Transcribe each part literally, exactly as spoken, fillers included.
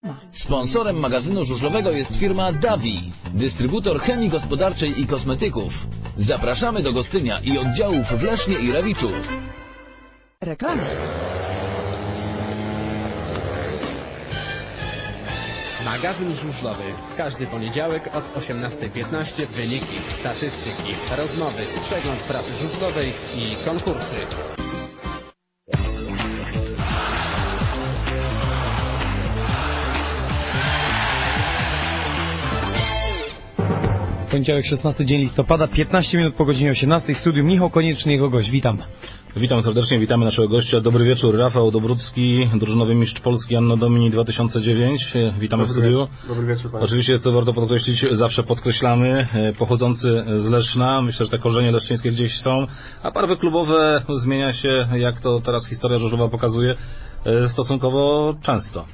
Sponsorem magazynu żużlowego jest firma Davi, dystrybutor chemii gospodarczej i kosmetyków. Zapraszamy do Gostynia i oddziałów w Lesznie i Rawiczu. Reklama. Magazyn żużlowy. W każdy poniedziałek od osiemnastej piętnaście wyniki, statystyki, rozmowy, przegląd prasy żużlowej i konkursy. Poniedziałek, szesnasty dzień listopada, piętnaście minut po godzinie osiemnastej. W studiu Michał Konieczny, jego gość. Witam. Witam serdecznie, witamy naszego gościa. Dobry wieczór, Rafał Dobrucki, drużynowy mistrz Polski Anno Domini dwa tysiące dziewięć. Witamy Dobry w studiu. Wieczór. Dobry wieczór, panie. Oczywiście, co warto podkreślić, zawsze podkreślamy, pochodzący z Leszna. Myślę, że te korzenie leszczyńskie gdzieś są, a barwy klubowe zmienia się, jak to teraz historia żużlowa pokazuje, stosunkowo często.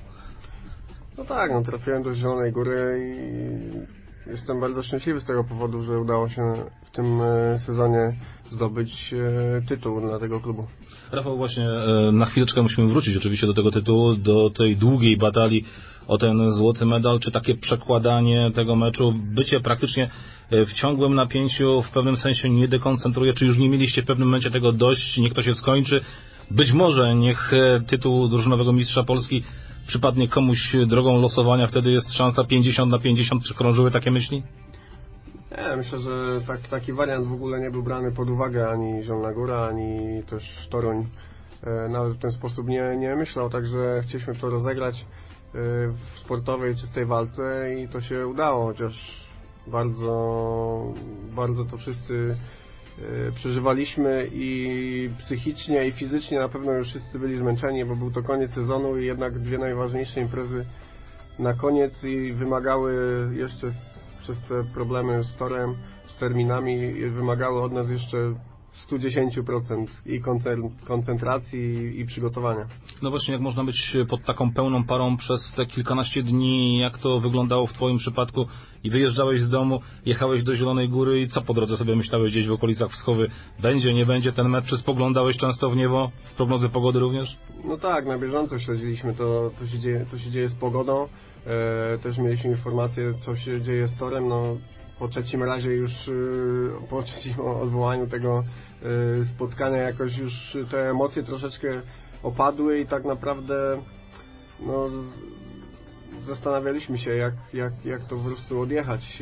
No tak, no trafiłem do Zielonej Góry i jestem bardzo szczęśliwy z tego powodu, że udało się w tym sezonie zdobyć tytuł dla tego klubu. Rafał, właśnie na chwileczkę musimy wrócić oczywiście do tego tytułu, do tej długiej batalii o ten złoty medal. Czy takie przekładanie tego meczu, bycie praktycznie w ciągłym napięciu w pewnym sensie nie dekoncentruje? Czy już nie mieliście w pewnym momencie tego dość, niech to się skończy? Być może niech tytuł drużynowego mistrza Polski przypadnie komuś drogą losowania, wtedy jest szansa pięćdziesiąt na pięćdziesiąt. Czy krążyły takie myśli? Nie, myślę, że tak, taki wariant w ogóle nie był brany pod uwagę ani Zielona Góra, ani też Toruń. E, nawet w ten sposób nie, nie myślał, także chcieliśmy to rozegrać e, w sportowej, czystej walce i to się udało, chociaż bardzo, bardzo to wszyscy e, przeżywaliśmy i psychicznie i fizycznie na pewno już wszyscy byli zmęczeni, bo był to koniec sezonu i jednak dwie najważniejsze imprezy na koniec i wymagały jeszcze przez te problemy z torem, z terminami, wymagały od nas jeszcze sto dziesięć procent i koncentracji i przygotowania. No właśnie, jak można być pod taką pełną parą przez te kilkanaście dni, jak to wyglądało w twoim przypadku i wyjeżdżałeś z domu, jechałeś do Zielonej Góry i co po drodze sobie myślałeś gdzieś w okolicach Wschowy? Będzie, nie będzie ten mecz? Czy spoglądałeś często w niebo? W prognozy pogody również? No tak, na bieżąco śledziliśmy to, co się dzieje, co się dzieje z pogodą. E, też mieliśmy informacje, co się dzieje z torem. No, po trzecim razie już, po trzecim odwołaniu tego spotkania jakoś już te emocje troszeczkę opadły i tak naprawdę no, zastanawialiśmy się, jak, jak, jak to po prostu odjechać,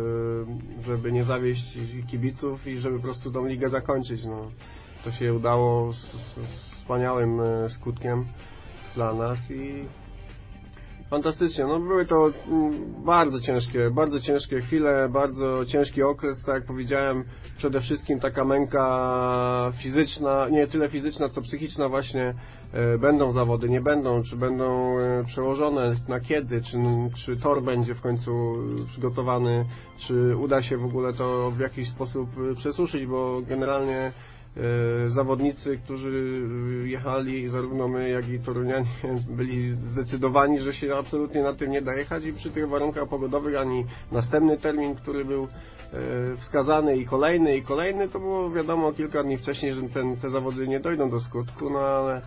żeby nie zawieść kibiców i żeby po prostu tą ligę zakończyć. No, to się udało z, z, z wspaniałym skutkiem dla nas i fantastycznie. No były to bardzo ciężkie, bardzo ciężkie chwile, bardzo ciężki okres, tak jak powiedziałem, przede wszystkim taka męka fizyczna, nie tyle fizyczna, co psychiczna właśnie. E, będą zawody, nie będą, czy będą e, przełożone, na kiedy, czy, czy tor będzie w końcu przygotowany, czy uda się w ogóle to w jakiś sposób przesuszyć, bo generalnie E, zawodnicy, którzy jechali, zarówno my, jak i Torunianie, byli zdecydowani, że się absolutnie na tym nie da jechać i przy tych warunkach pogodowych ani następny termin, który był e, wskazany i kolejny i kolejny, to było wiadomo kilka dni wcześniej, że ten, te zawody nie dojdą do skutku, no ale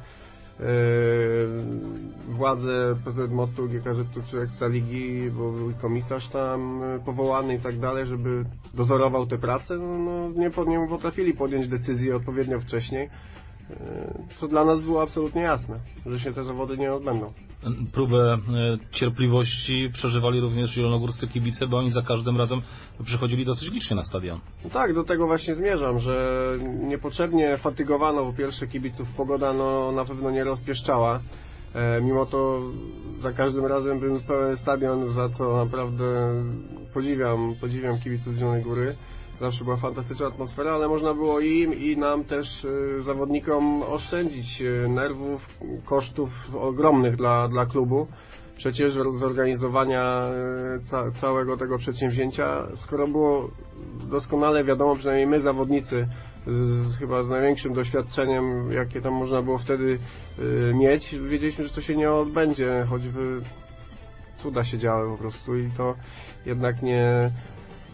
władze P Z MOT-u, G K Z-u czy Ekstraligi, bo był komisarz tam powołany i tak dalej, żeby dozorował te prace, no nie, nie potrafili podjąć decyzji odpowiednio wcześniej, co dla nas było absolutnie jasne, że się te zawody nie odbędą. Próbę cierpliwości przeżywali również zielonogórscy kibice, bo oni za każdym razem przychodzili dosyć licznie na stadion. No tak, do tego właśnie zmierzam, że niepotrzebnie fatygowano po pierwsze kibiców, pogoda no, na pewno nie rozpieszczała. E, mimo to za każdym razem był pełen stadion, za co naprawdę podziwiam, podziwiam kibiców z Zielonej Góry. Zawsze była fantastyczna atmosfera, ale można było im i nam też y, zawodnikom oszczędzić y, nerwów, kosztów ogromnych dla, dla klubu. Przecież zorganizowania y, ca, całego tego przedsięwzięcia, skoro było doskonale wiadomo, przynajmniej my zawodnicy z, z, chyba z największym doświadczeniem, jakie tam można było wtedy y, mieć, wiedzieliśmy, że to się nie odbędzie, choćby cuda się działy po prostu i to jednak nie...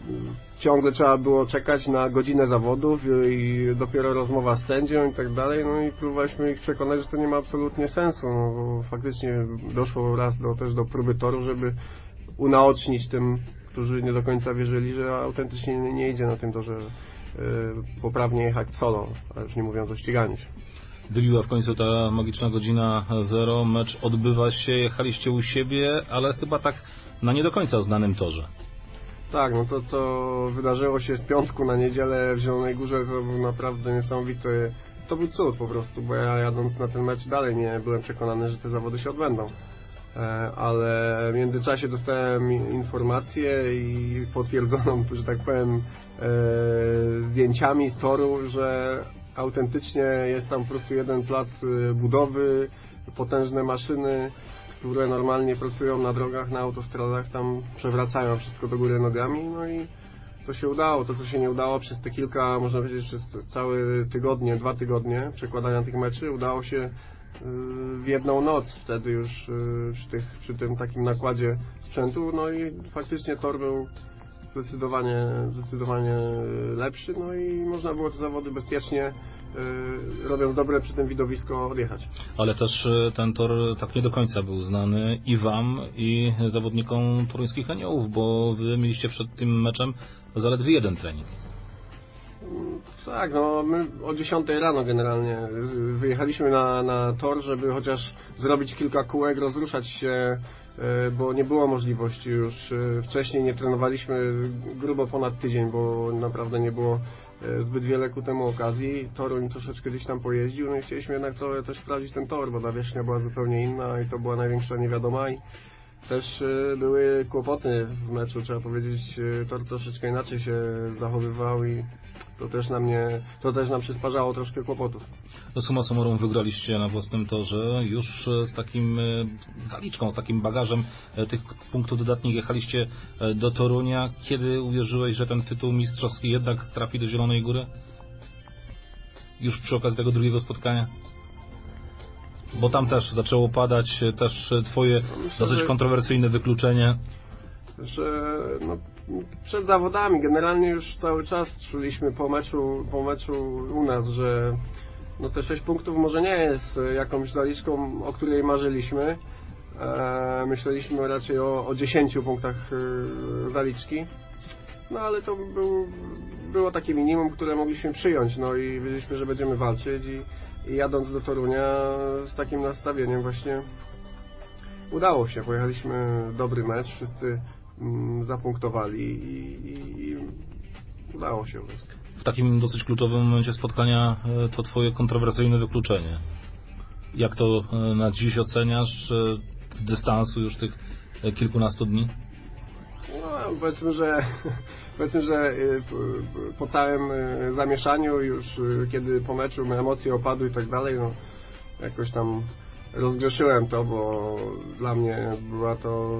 ciągle trzeba było czekać na godzinę zawodów i dopiero rozmowa z sędzią i tak dalej, no i próbowaliśmy ich przekonać, że to nie ma absolutnie sensu, no bo faktycznie doszło raz do, też do próby toru, żeby unaocznić tym, którzy nie do końca wierzyli, że autentycznie nie, nie idzie na tym torze yy, poprawnie jechać solo, a już nie mówiąc o ściganiu się. Wybiła w końcu ta magiczna godzina zero, mecz odbywa się, jechaliście u siebie, ale chyba tak na nie do końca znanym torze. Tak, no to co wydarzyło się z piątku na niedzielę w Zielonej Górze, to był naprawdę niesamowity, to był cud po prostu, bo ja jadąc na ten mecz dalej nie byłem przekonany, że te zawody się odbędą. Ale w międzyczasie dostałem informację i potwierdzoną, że tak powiem, zdjęciami z toru, że autentycznie jest tam po prostu jeden plac budowy, potężne maszyny, które normalnie pracują na drogach, na autostradach, tam przewracają wszystko do góry nogami, no i to się udało. To, co się nie udało przez te kilka, można powiedzieć, przez całe tygodnie, dwa tygodnie przekładania tych meczy, udało się w jedną noc, wtedy już przy, tych, przy tym takim nakładzie sprzętu, no i faktycznie tor był zdecydowanie, zdecydowanie lepszy, no i można było te zawody bezpiecznie, robiąc dobre przy tym widowisko, odjechać. Ale też ten tor tak nie do końca był znany i wam, i zawodnikom toruńskich Aniołów, bo wy mieliście przed tym meczem zaledwie jeden trening. Tak, no my o dziesiątej rano generalnie wyjechaliśmy na, na tor, żeby chociaż zrobić kilka kółek, rozruszać się, bo nie było możliwości już. Wcześniej nie trenowaliśmy grubo ponad tydzień, bo naprawdę nie było zbyt wiele ku temu okazji. Toruń troszeczkę gdzieś tam pojeździł, no i chcieliśmy jednak trochę też sprawdzić ten tor, bo nawierzchnia była zupełnie inna i to była największa niewiadoma i też były kłopoty w meczu, trzeba powiedzieć, tor troszeczkę inaczej się zachowywał i to też na mnie, to też nam przysparzało troszkę kłopotów. No summa summarum wygraliście na własnym torze, już z takim zaliczką, z takim bagażem tych punktów dodatnich jechaliście do Torunia. Kiedy uwierzyłeś, że ten tytuł mistrzowski jednak trafi do Zielonej Góry? Już przy okazji tego drugiego spotkania? Bo tam też zaczęło padać, też twoje Myślę, dosyć że... kontrowersyjne wykluczenie. Że no, przed zawodami generalnie już cały czas czuliśmy po meczu, po meczu u nas, że no te sześć punktów może nie jest jakąś zaliczką, o której marzyliśmy. E, myśleliśmy raczej o, o dziesięciu punktach e, zaliczki. No ale to był, było takie minimum, które mogliśmy przyjąć, no i wiedzieliśmy, że będziemy walczyć i, i jadąc do Torunia z takim nastawieniem właśnie udało się. Pojechaliśmy dobry mecz, wszyscy zapunktowali i, i, i udało się. W takim dosyć kluczowym momencie spotkania to twoje kontrowersyjne wykluczenie. Jak to na dziś oceniasz z dystansu już tych kilkunastu dni? No, powiedzmy, że powiedzmy, że po całym zamieszaniu już kiedy po meczu emocje opadły i tak dalej, no jakoś tam rozgrzeszyłem to, bo dla mnie była to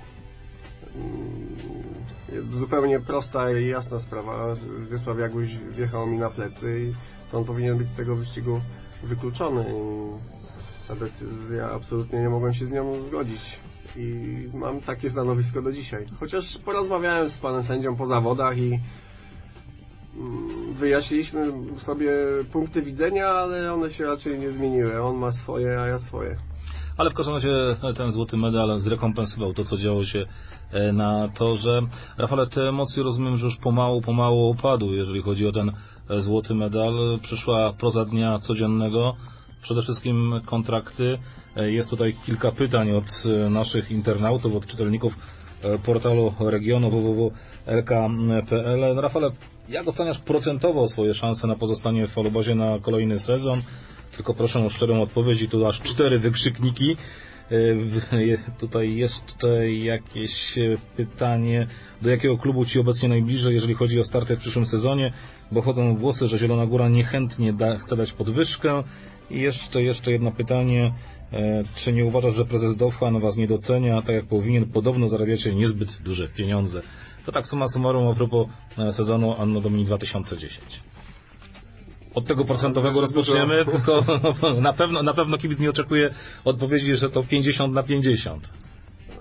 zupełnie prosta i jasna sprawa. Wiesław Jaguś wjechał mi na plecy i to on powinien być z tego wyścigu wykluczony i ta decyzja, absolutnie nie mogłem się z nią zgodzić i mam takie stanowisko do dzisiaj. Chociaż porozmawiałem z panem sędzią po zawodach i wyjaśniliśmy sobie punkty widzenia, ale one się raczej nie zmieniły. On ma swoje, a ja swoje. Ale w każdym razie ten złoty medal zrekompensował to, co działo się na torze. Rafale, te emocje rozumiem, że już pomału, pomału opadły, jeżeli chodzi o ten złoty medal. Przyszła proza dnia codziennego, przede wszystkim kontrakty. Jest tutaj kilka pytań od naszych internautów, od czytelników portalu regionu w w w kropka l k kropka p l. Rafale, jak oceniasz procentowo swoje szanse na pozostanie w Falobazie na kolejny sezon? Tylko proszę o szczerą odpowiedź i tu aż cztery wykrzykniki. Tutaj jeszcze jakieś pytanie, do jakiego klubu Ci obecnie najbliżej, jeżeli chodzi o starty w przyszłym sezonie, bo chodzą głosy, że Zielona Góra niechętnie da, chce dać podwyżkę. I jeszcze, jeszcze jedno pytanie, czy nie uważasz, że prezes Dofan Was nie docenia, tak jak powinien, podobno zarabiacie niezbyt duże pieniądze. To tak summa summarum a propos sezonu Anno Domini dwa tysiące dziesięć. Od tego procentowego rozpoczniemy, tylko na pewno, na pewno kibic nie oczekuje odpowiedzi, że to pięćdziesiąt na pięćdziesiąt.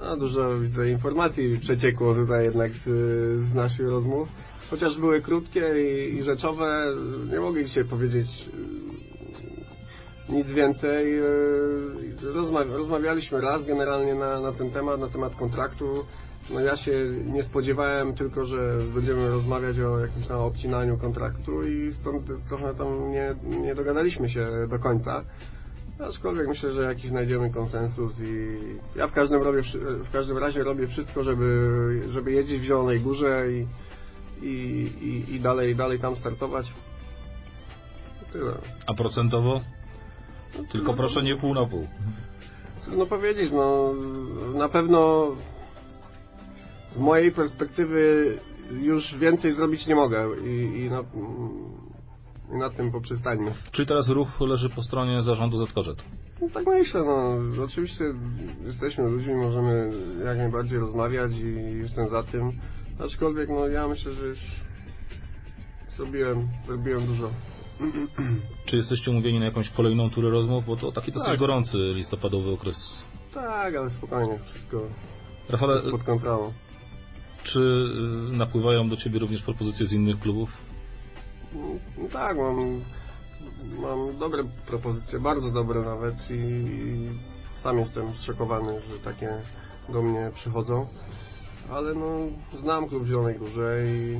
No, dużo widzę informacji przeciekło tutaj jednak z, z naszych rozmów. Chociaż były krótkie i, i rzeczowe, nie mogę dzisiaj powiedzieć nic więcej. Rozmawia, rozmawialiśmy raz generalnie na, na ten temat, na temat kontraktu. No ja się nie spodziewałem tylko, że będziemy rozmawiać o jakimś tam obcinaniu kontraktu i stąd trochę tam nie, nie dogadaliśmy się do końca. Aczkolwiek myślę, że jakiś znajdziemy konsensus i ja w każdym, robię, w każdym razie robię wszystko, żeby, żeby jeździć w Zielonej Górze i, i, i, i dalej, dalej tam startować. Tyle. A procentowo? No, Tylko no, proszę nie pół na pół. Trudno powiedzieć, no na pewno z mojej perspektywy już więcej zrobić nie mogę i, i, na, i na tym poprzestańmy. Czy teraz ruch leży po stronie zarządu Z K Z? No, tak myślę, no oczywiście jesteśmy ludźmi, możemy jak najbardziej rozmawiać i jestem za tym, aczkolwiek no ja myślę, że już zrobiłem, zrobiłem dużo. Czy jesteście umówieni na jakąś kolejną turę rozmów? Bo to taki dosyć Tak. gorący listopadowy okres. Tak, ale spokojnie, wszystko Rafale, jest pod kontrolą. czy y, napływają do Ciebie również propozycje z innych klubów? No tak, mam, mam dobre propozycje, bardzo dobre nawet i sam jestem zszokowany, że takie do mnie przychodzą, ale no znam klub w Zielonej Górze i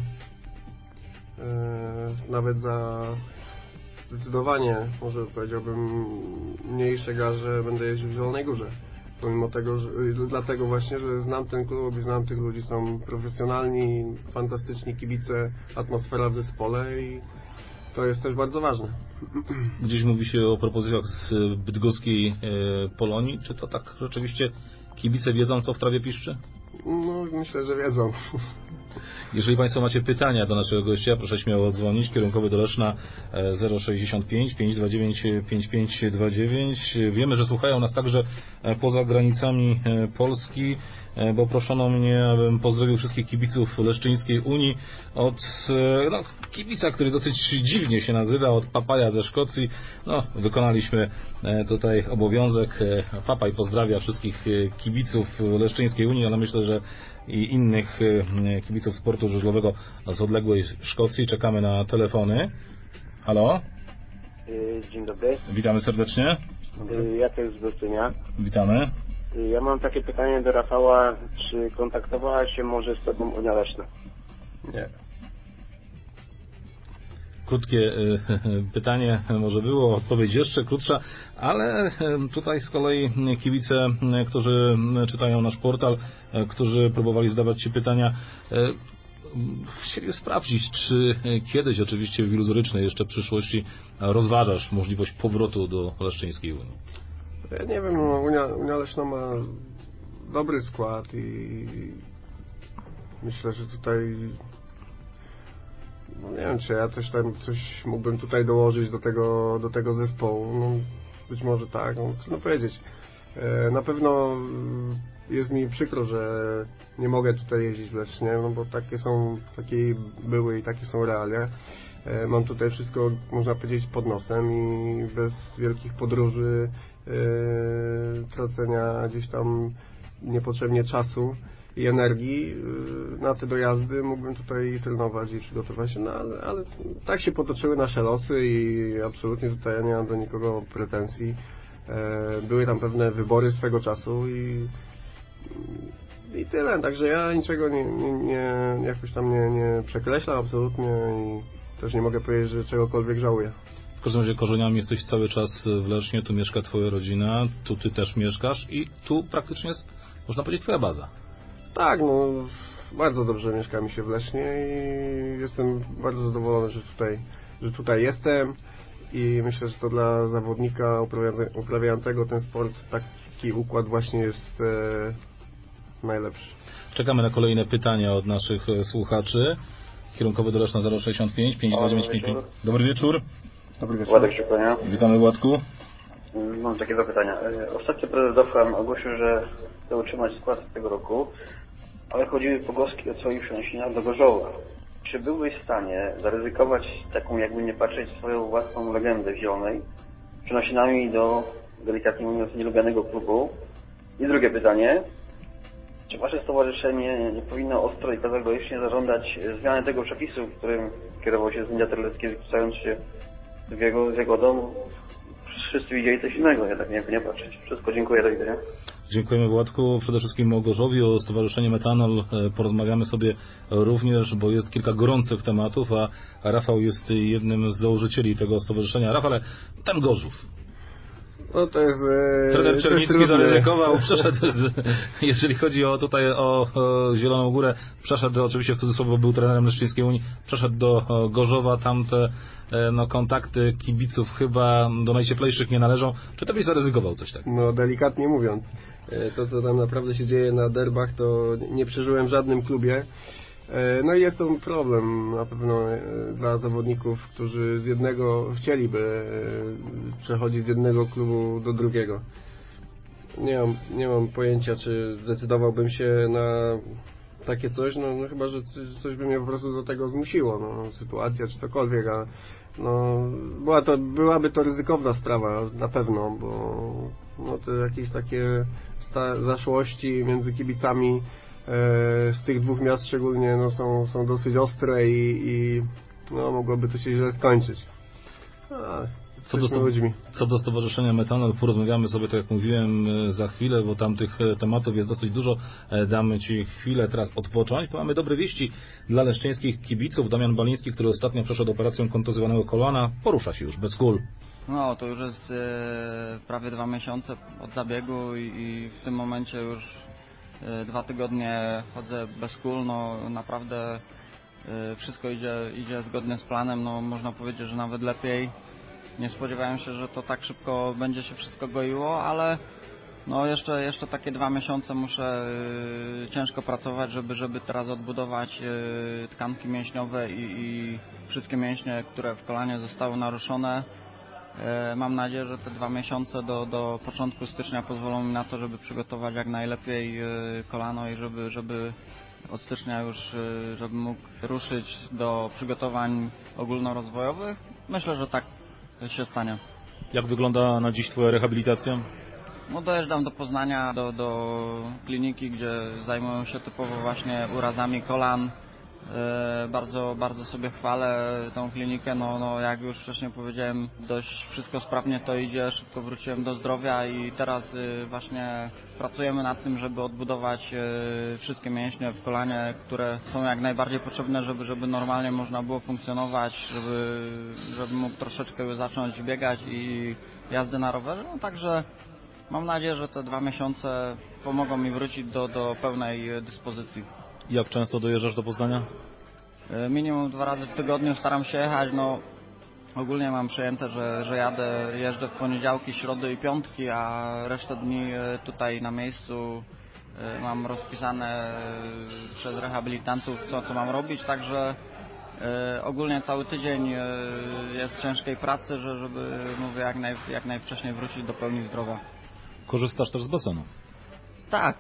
e, nawet za zdecydowanie, może powiedziałbym, mniejsze garze będę jeździł w Zielonej Górze. Pomimo tego, że, dlatego właśnie, że znam ten klub i znam tych ludzi, są profesjonalni, fantastyczni kibice, atmosfera w zespole i to jest też bardzo ważne. Gdzieś mówi się o propozycjach z bydgoskiej e, Polonii. Czy to tak rzeczywiście kibice wiedzą, co w trawie piszczy? No, myślę, że wiedzą. Jeżeli Państwo macie pytania do naszego gościa, proszę śmiało dzwonić. Kierunkowy do Leszna zero sześćdziesiąt pięć pięćset dwadzieścia dziewięć pięćdziesiąt pięć dwadzieścia dziewięć. Wiemy, że słuchają nas także poza granicami Polski, bo proszono mnie, abym pozdrowił wszystkich kibiców Leszczyńskiej Unii od no, kibica, który dosyć dziwnie się nazywa, od Papaja ze Szkocji. No, wykonaliśmy tutaj obowiązek. Papaj pozdrawia wszystkich kibiców Leszczyńskiej Unii, ale myślę, że i innych kibiców sportu żużlowego z odległej Szkocji. Czekamy na telefony. Halo? Dzień dobry. Witamy serdecznie. Ja też z Gostynia. Witamy. Ja mam takie pytanie do Rafała. Czy kontaktowała się może z Tobą Unia Leszna? Nie. Krótkie pytanie może było, odpowiedź jeszcze krótsza, ale tutaj z kolei kibice, którzy czytają nasz portal, którzy próbowali zadawać Ci pytania, chcieli sprawdzić, czy kiedyś, oczywiście w iluzorycznej jeszcze przyszłości, rozważasz możliwość powrotu do Leszczyńskiej Unii. Ja nie wiem, no, Unia, Unia Leszna ma dobry skład i myślę, że tutaj no nie wiem, czy ja coś tam coś mógłbym tutaj dołożyć do tego, do tego zespołu. No, być może tak, no, trudno powiedzieć. E, na pewno jest mi przykro, że nie mogę tutaj jeździć w Lesznie, no bo takie są, takie były i takie są realia. E, mam tutaj wszystko, można powiedzieć, pod nosem i bez wielkich podróży, e, tracenia gdzieś tam niepotrzebnie czasu i energii na te dojazdy mógłbym tutaj trenować i przygotować się, no ale, ale tak się potoczyły nasze losy i absolutnie tutaj ja nie mam do nikogo pretensji. Były tam pewne wybory swego czasu i, i tyle, także ja niczego nie, nie, nie jakoś tam nie, nie przekreślam absolutnie i też nie mogę powiedzieć, że czegokolwiek żałuję. W każdym razie korzeniami jesteś cały czas w Lesznie, tu mieszka Twoja rodzina, tu Ty też mieszkasz i tu praktycznie jest, można powiedzieć, Twoja baza. Tak, no bardzo dobrze mieszka mi się w Lesznie i jestem bardzo zadowolony, że tutaj, że tutaj jestem i myślę, że to dla zawodnika uprawiającego ten sport taki układ właśnie jest e, najlepszy. Czekamy na kolejne pytania od naszych słuchaczy. Kierunkowy do Leszna zero sześćdziesiąt pięć pięćset dwadzieścia dziewięć pięćdziesiąt pięć. Dobry wieczór. Dobry wieczór. Władek się kłania. Witamy, Władku. Mam takie dwa pytania. Ostatnio prezes Dofram ogłosił, że chce utrzymać skład tego roku, ale chodziły pogłoski o swoich przeniesieniach do Gorzowa. Czy byłbyś w stanie zaryzykować taką, jakby nie patrzeć, swoją własną legendę w Zielonej przenosinami do, delikatnie mówiąc, nielubianego klubu? I drugie pytanie. Czy Wasze stowarzyszenie nie powinno ostro i kategorycznie zażądać zmiany tego przepisu, którym kierował się sędzia Terlecki, zwracając się w jego, z jego domu? Wszyscy widzieli coś innego, ja tak nie, nie patrzeć. Wszystko, dziękuję, do widzenia. Dziękujemy, Władku. Przede wszystkim o Gorzowie, o Stowarzyszeniu Metanol porozmawiamy sobie również, bo jest kilka gorących tematów, a Rafał jest jednym z założycieli tego stowarzyszenia. Rafale, ten Gorzów. No to jest... E, Trener Czernicki to zaryzykował, przeszedł, z, jeżeli chodzi o tutaj o, o Zieloną Górę, przeszedł, oczywiście w cudzysłowie, bo był trenerem Leszczyńskiej Unii, przeszedł do Gorzowa, tamte no, kontakty kibiców chyba do najcieplejszych nie należą. Czy to byś zaryzykował coś takiego? No delikatnie mówiąc, to co tam naprawdę się dzieje na derbach, to nie przeżyłem w żadnym klubie. No i jest to problem na pewno dla zawodników, którzy z jednego chcieliby przechodzić z jednego klubu do drugiego. Nie mam, nie mam pojęcia, czy zdecydowałbym się na takie coś, no, no chyba, że coś by mnie po prostu do tego zmusiło, no, sytuacja czy cokolwiek, a no, była to, byłaby to ryzykowna sprawa na pewno, bo no, to jakieś takie sta- zaszłości między kibicami z tych dwóch miast szczególnie no, są, są dosyć ostre i, i no, mogłoby to się źle skończyć. A, co, do sto, co do Stowarzyszenia Metanol, porozmawiamy sobie, tak jak mówiłem, za chwilę, bo tam tych tematów jest dosyć dużo. Damy Ci chwilę teraz odpocząć. To mamy dobre wieści dla leszczyńskich kibiców. Damian Baliński, który ostatnio przeszedł operację kontuzjowanego kolana, porusza się już bez kul. No, to już jest e, prawie dwa miesiące od zabiegu i, i w tym momencie już Dwa tygodnie chodzę bez kul, no naprawdę wszystko idzie, idzie zgodnie z planem, no można powiedzieć, że nawet lepiej. Nie spodziewałem się, że to tak szybko będzie się wszystko goiło, ale no jeszcze, jeszcze takie dwa miesiące muszę ciężko pracować, żeby, żeby teraz odbudować tkanki mięśniowe i, i wszystkie mięśnie, które w kolanie zostały naruszone. Mam nadzieję, że te dwa miesiące do, do początku stycznia pozwolą mi na to, żeby przygotować jak najlepiej kolano i żeby, żeby od stycznia już żeby mógł ruszyć do przygotowań ogólnorozwojowych. Myślę, że tak się stanie. Jak wygląda na dziś Twoja rehabilitacja? No, dojeżdżam do Poznania, do, do kliniki, gdzie zajmują się typowo właśnie urazami kolan. E, bardzo, bardzo sobie chwalę tą klinikę, no, no jak już wcześniej powiedziałem, dość wszystko sprawnie to idzie, szybko wróciłem do zdrowia i teraz y, właśnie pracujemy nad tym, żeby odbudować y, wszystkie mięśnie w kolanie, które są jak najbardziej potrzebne, żeby, żeby normalnie można było funkcjonować, żeby, żeby mógł troszeczkę zacząć biegać i jazdy na rowerze, no także mam nadzieję, że te dwa miesiące pomogą mi wrócić do, do pełnej dyspozycji. Jak często dojeżdżasz do Poznania? Minimum dwa razy w tygodniu staram się jechać. No, ogólnie mam przejęte, że, że jadę, jeżdżę w poniedziałki, środy i piątki, a resztę dni tutaj na miejscu mam rozpisane przez rehabilitantów, co, co mam robić, także ogólnie cały tydzień jest ciężkiej pracy, że, żeby mówię, jak, naj, jak najwcześniej wrócić do pełni zdrowia. Korzystasz też z basenu? Tak.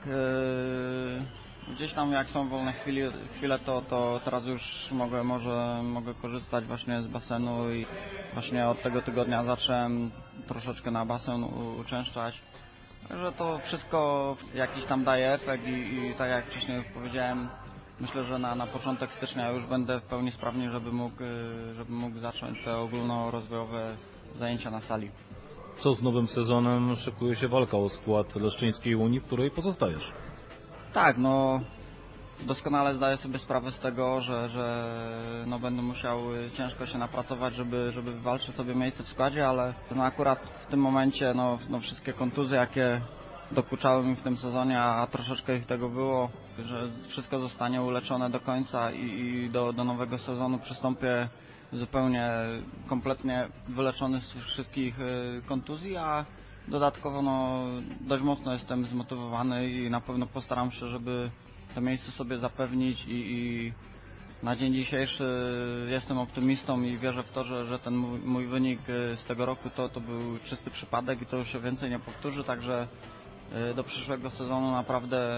Yy... Gdzieś tam jak są wolne chwili, chwile, to, to teraz już mogę, może mogę korzystać właśnie z basenu i właśnie od tego tygodnia zacząłem troszeczkę na basen u, uczęszczać. Także to wszystko jakiś tam daje efekt i, i tak jak wcześniej już powiedziałem, myślę, że na, na początek stycznia już będę w pełni sprawny, żeby mógł, żeby mógł zacząć te ogólnorozwojowe zajęcia na sali. Co z nowym sezonem? Szykuje się walka o skład Leszczyńskiej Unii, w której pozostajesz. Tak, no doskonale zdaję sobie sprawę z tego, że, że no, będę musiał ciężko się napracować, żeby, żeby wywalczyć sobie miejsce w składzie, ale no, akurat w tym momencie no, no, wszystkie kontuzje, jakie dokuczały mi w tym sezonie, a troszeczkę ich tego było, że wszystko zostanie uleczone do końca i, i do, do nowego sezonu przystąpię zupełnie, kompletnie wyleczony z wszystkich kontuzji, a dodatkowo no, dość mocno jestem zmotywowany i na pewno postaram się, żeby to miejsce sobie zapewnić i, i na dzień dzisiejszy jestem optymistą i wierzę w to, że, że ten mój, mój wynik z tego roku to, to był czysty przypadek i to już się więcej nie powtórzy, także do przyszłego sezonu naprawdę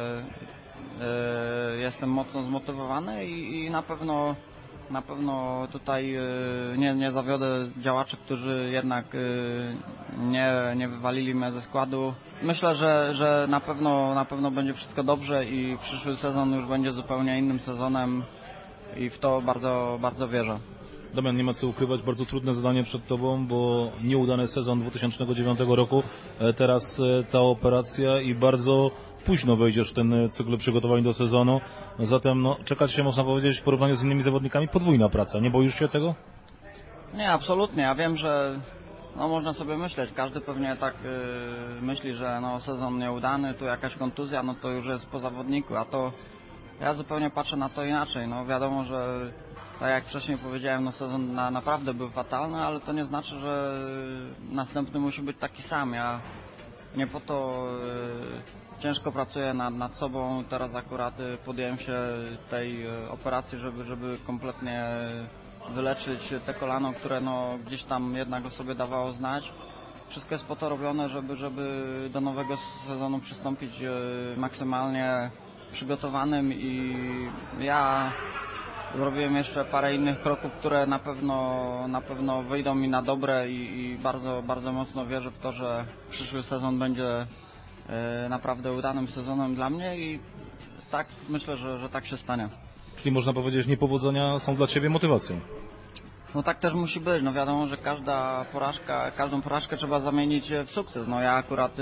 jestem mocno zmotywowany i, i na pewno Na pewno tutaj nie, nie zawiodę działaczy, którzy jednak nie, nie wywalili mnie ze składu. myślę, że, że na pewno, na pewno będzie wszystko dobrze i przyszły sezon już będzie zupełnie innym sezonem i w to bardzo, bardzo wierzę. Damian, nie ma co ukrywać, bardzo trudne zadanie przed Tobą, bo nieudany sezon dwa tysiące dziewiątego roku, teraz ta operacja i bardzo późno wejdziesz w ten cykl przygotowań do sezonu, zatem no, czekać się, można powiedzieć, w porównaniu z innymi zawodnikami podwójna praca. Nie boisz się tego? Nie, absolutnie. Ja wiem, że no, można sobie myśleć, każdy pewnie tak yy, myśli, że no, sezon nieudany, tu jakaś kontuzja, no to już jest po zawodniku, a to ja zupełnie patrzę na to inaczej. No wiadomo, że tak jak wcześniej powiedziałem, no sezon na, naprawdę był fatalny, ale to nie znaczy, że następny musi być taki sam. Ja nie po to y, ciężko pracuję nad, nad sobą. Teraz akurat y, podjąłem się tej y, operacji, żeby, żeby kompletnie wyleczyć te kolano, które no, gdzieś tam jednak o sobie dawało znać. Wszystko jest po to robione, żeby, żeby do nowego sezonu przystąpić y, maksymalnie przygotowanym i ja zrobiłem jeszcze parę innych kroków, które na pewno, na pewno wyjdą mi na dobre i, i bardzo, bardzo mocno wierzę w to, że przyszły sezon będzie y, naprawdę udanym sezonem dla mnie i tak myślę, że, że tak się stanie. Czyli można powiedzieć, niepowodzenia są dla Ciebie motywacją. No tak też musi być. No wiadomo, że każda porażka, każdą porażkę trzeba zamienić w sukces. No ja akurat y,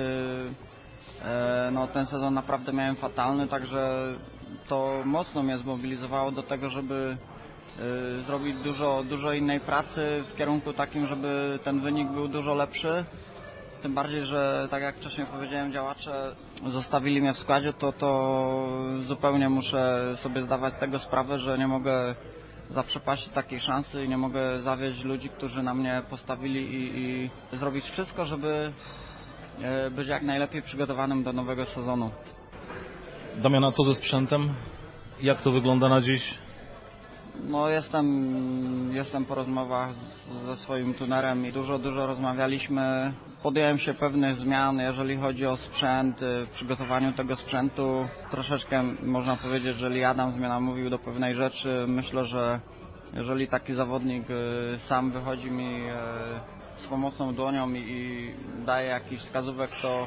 y, no, ten sezon naprawdę miałem fatalny, także to mocno mnie zmobilizowało do tego, żeby y, zrobić dużo, dużo innej pracy w kierunku takim, żeby ten wynik był dużo lepszy. Tym bardziej, że tak jak wcześniej powiedziałem, działacze zostawili mnie w składzie, to, to zupełnie muszę sobie zdawać z tego sprawę, że nie mogę zaprzepaścić takiej szansy i nie mogę zawieść ludzi, którzy na mnie postawili i, i zrobić wszystko, żeby być jak najlepiej przygotowanym do nowego sezonu. Damian, a co ze sprzętem? Jak to wygląda na dziś? No jestem, jestem po rozmowach z, ze swoim tunerem i dużo, dużo rozmawialiśmy. Podjąłem się pewnych zmian, jeżeli chodzi o sprzęt, w przygotowaniu tego sprzętu. Troszeczkę można powiedzieć, że Lee Adams mnie namówił do pewnej rzeczy. Myślę, że jeżeli taki zawodnik sam wychodzi mi z pomocną dłonią i, i daje jakiś wskazówek, to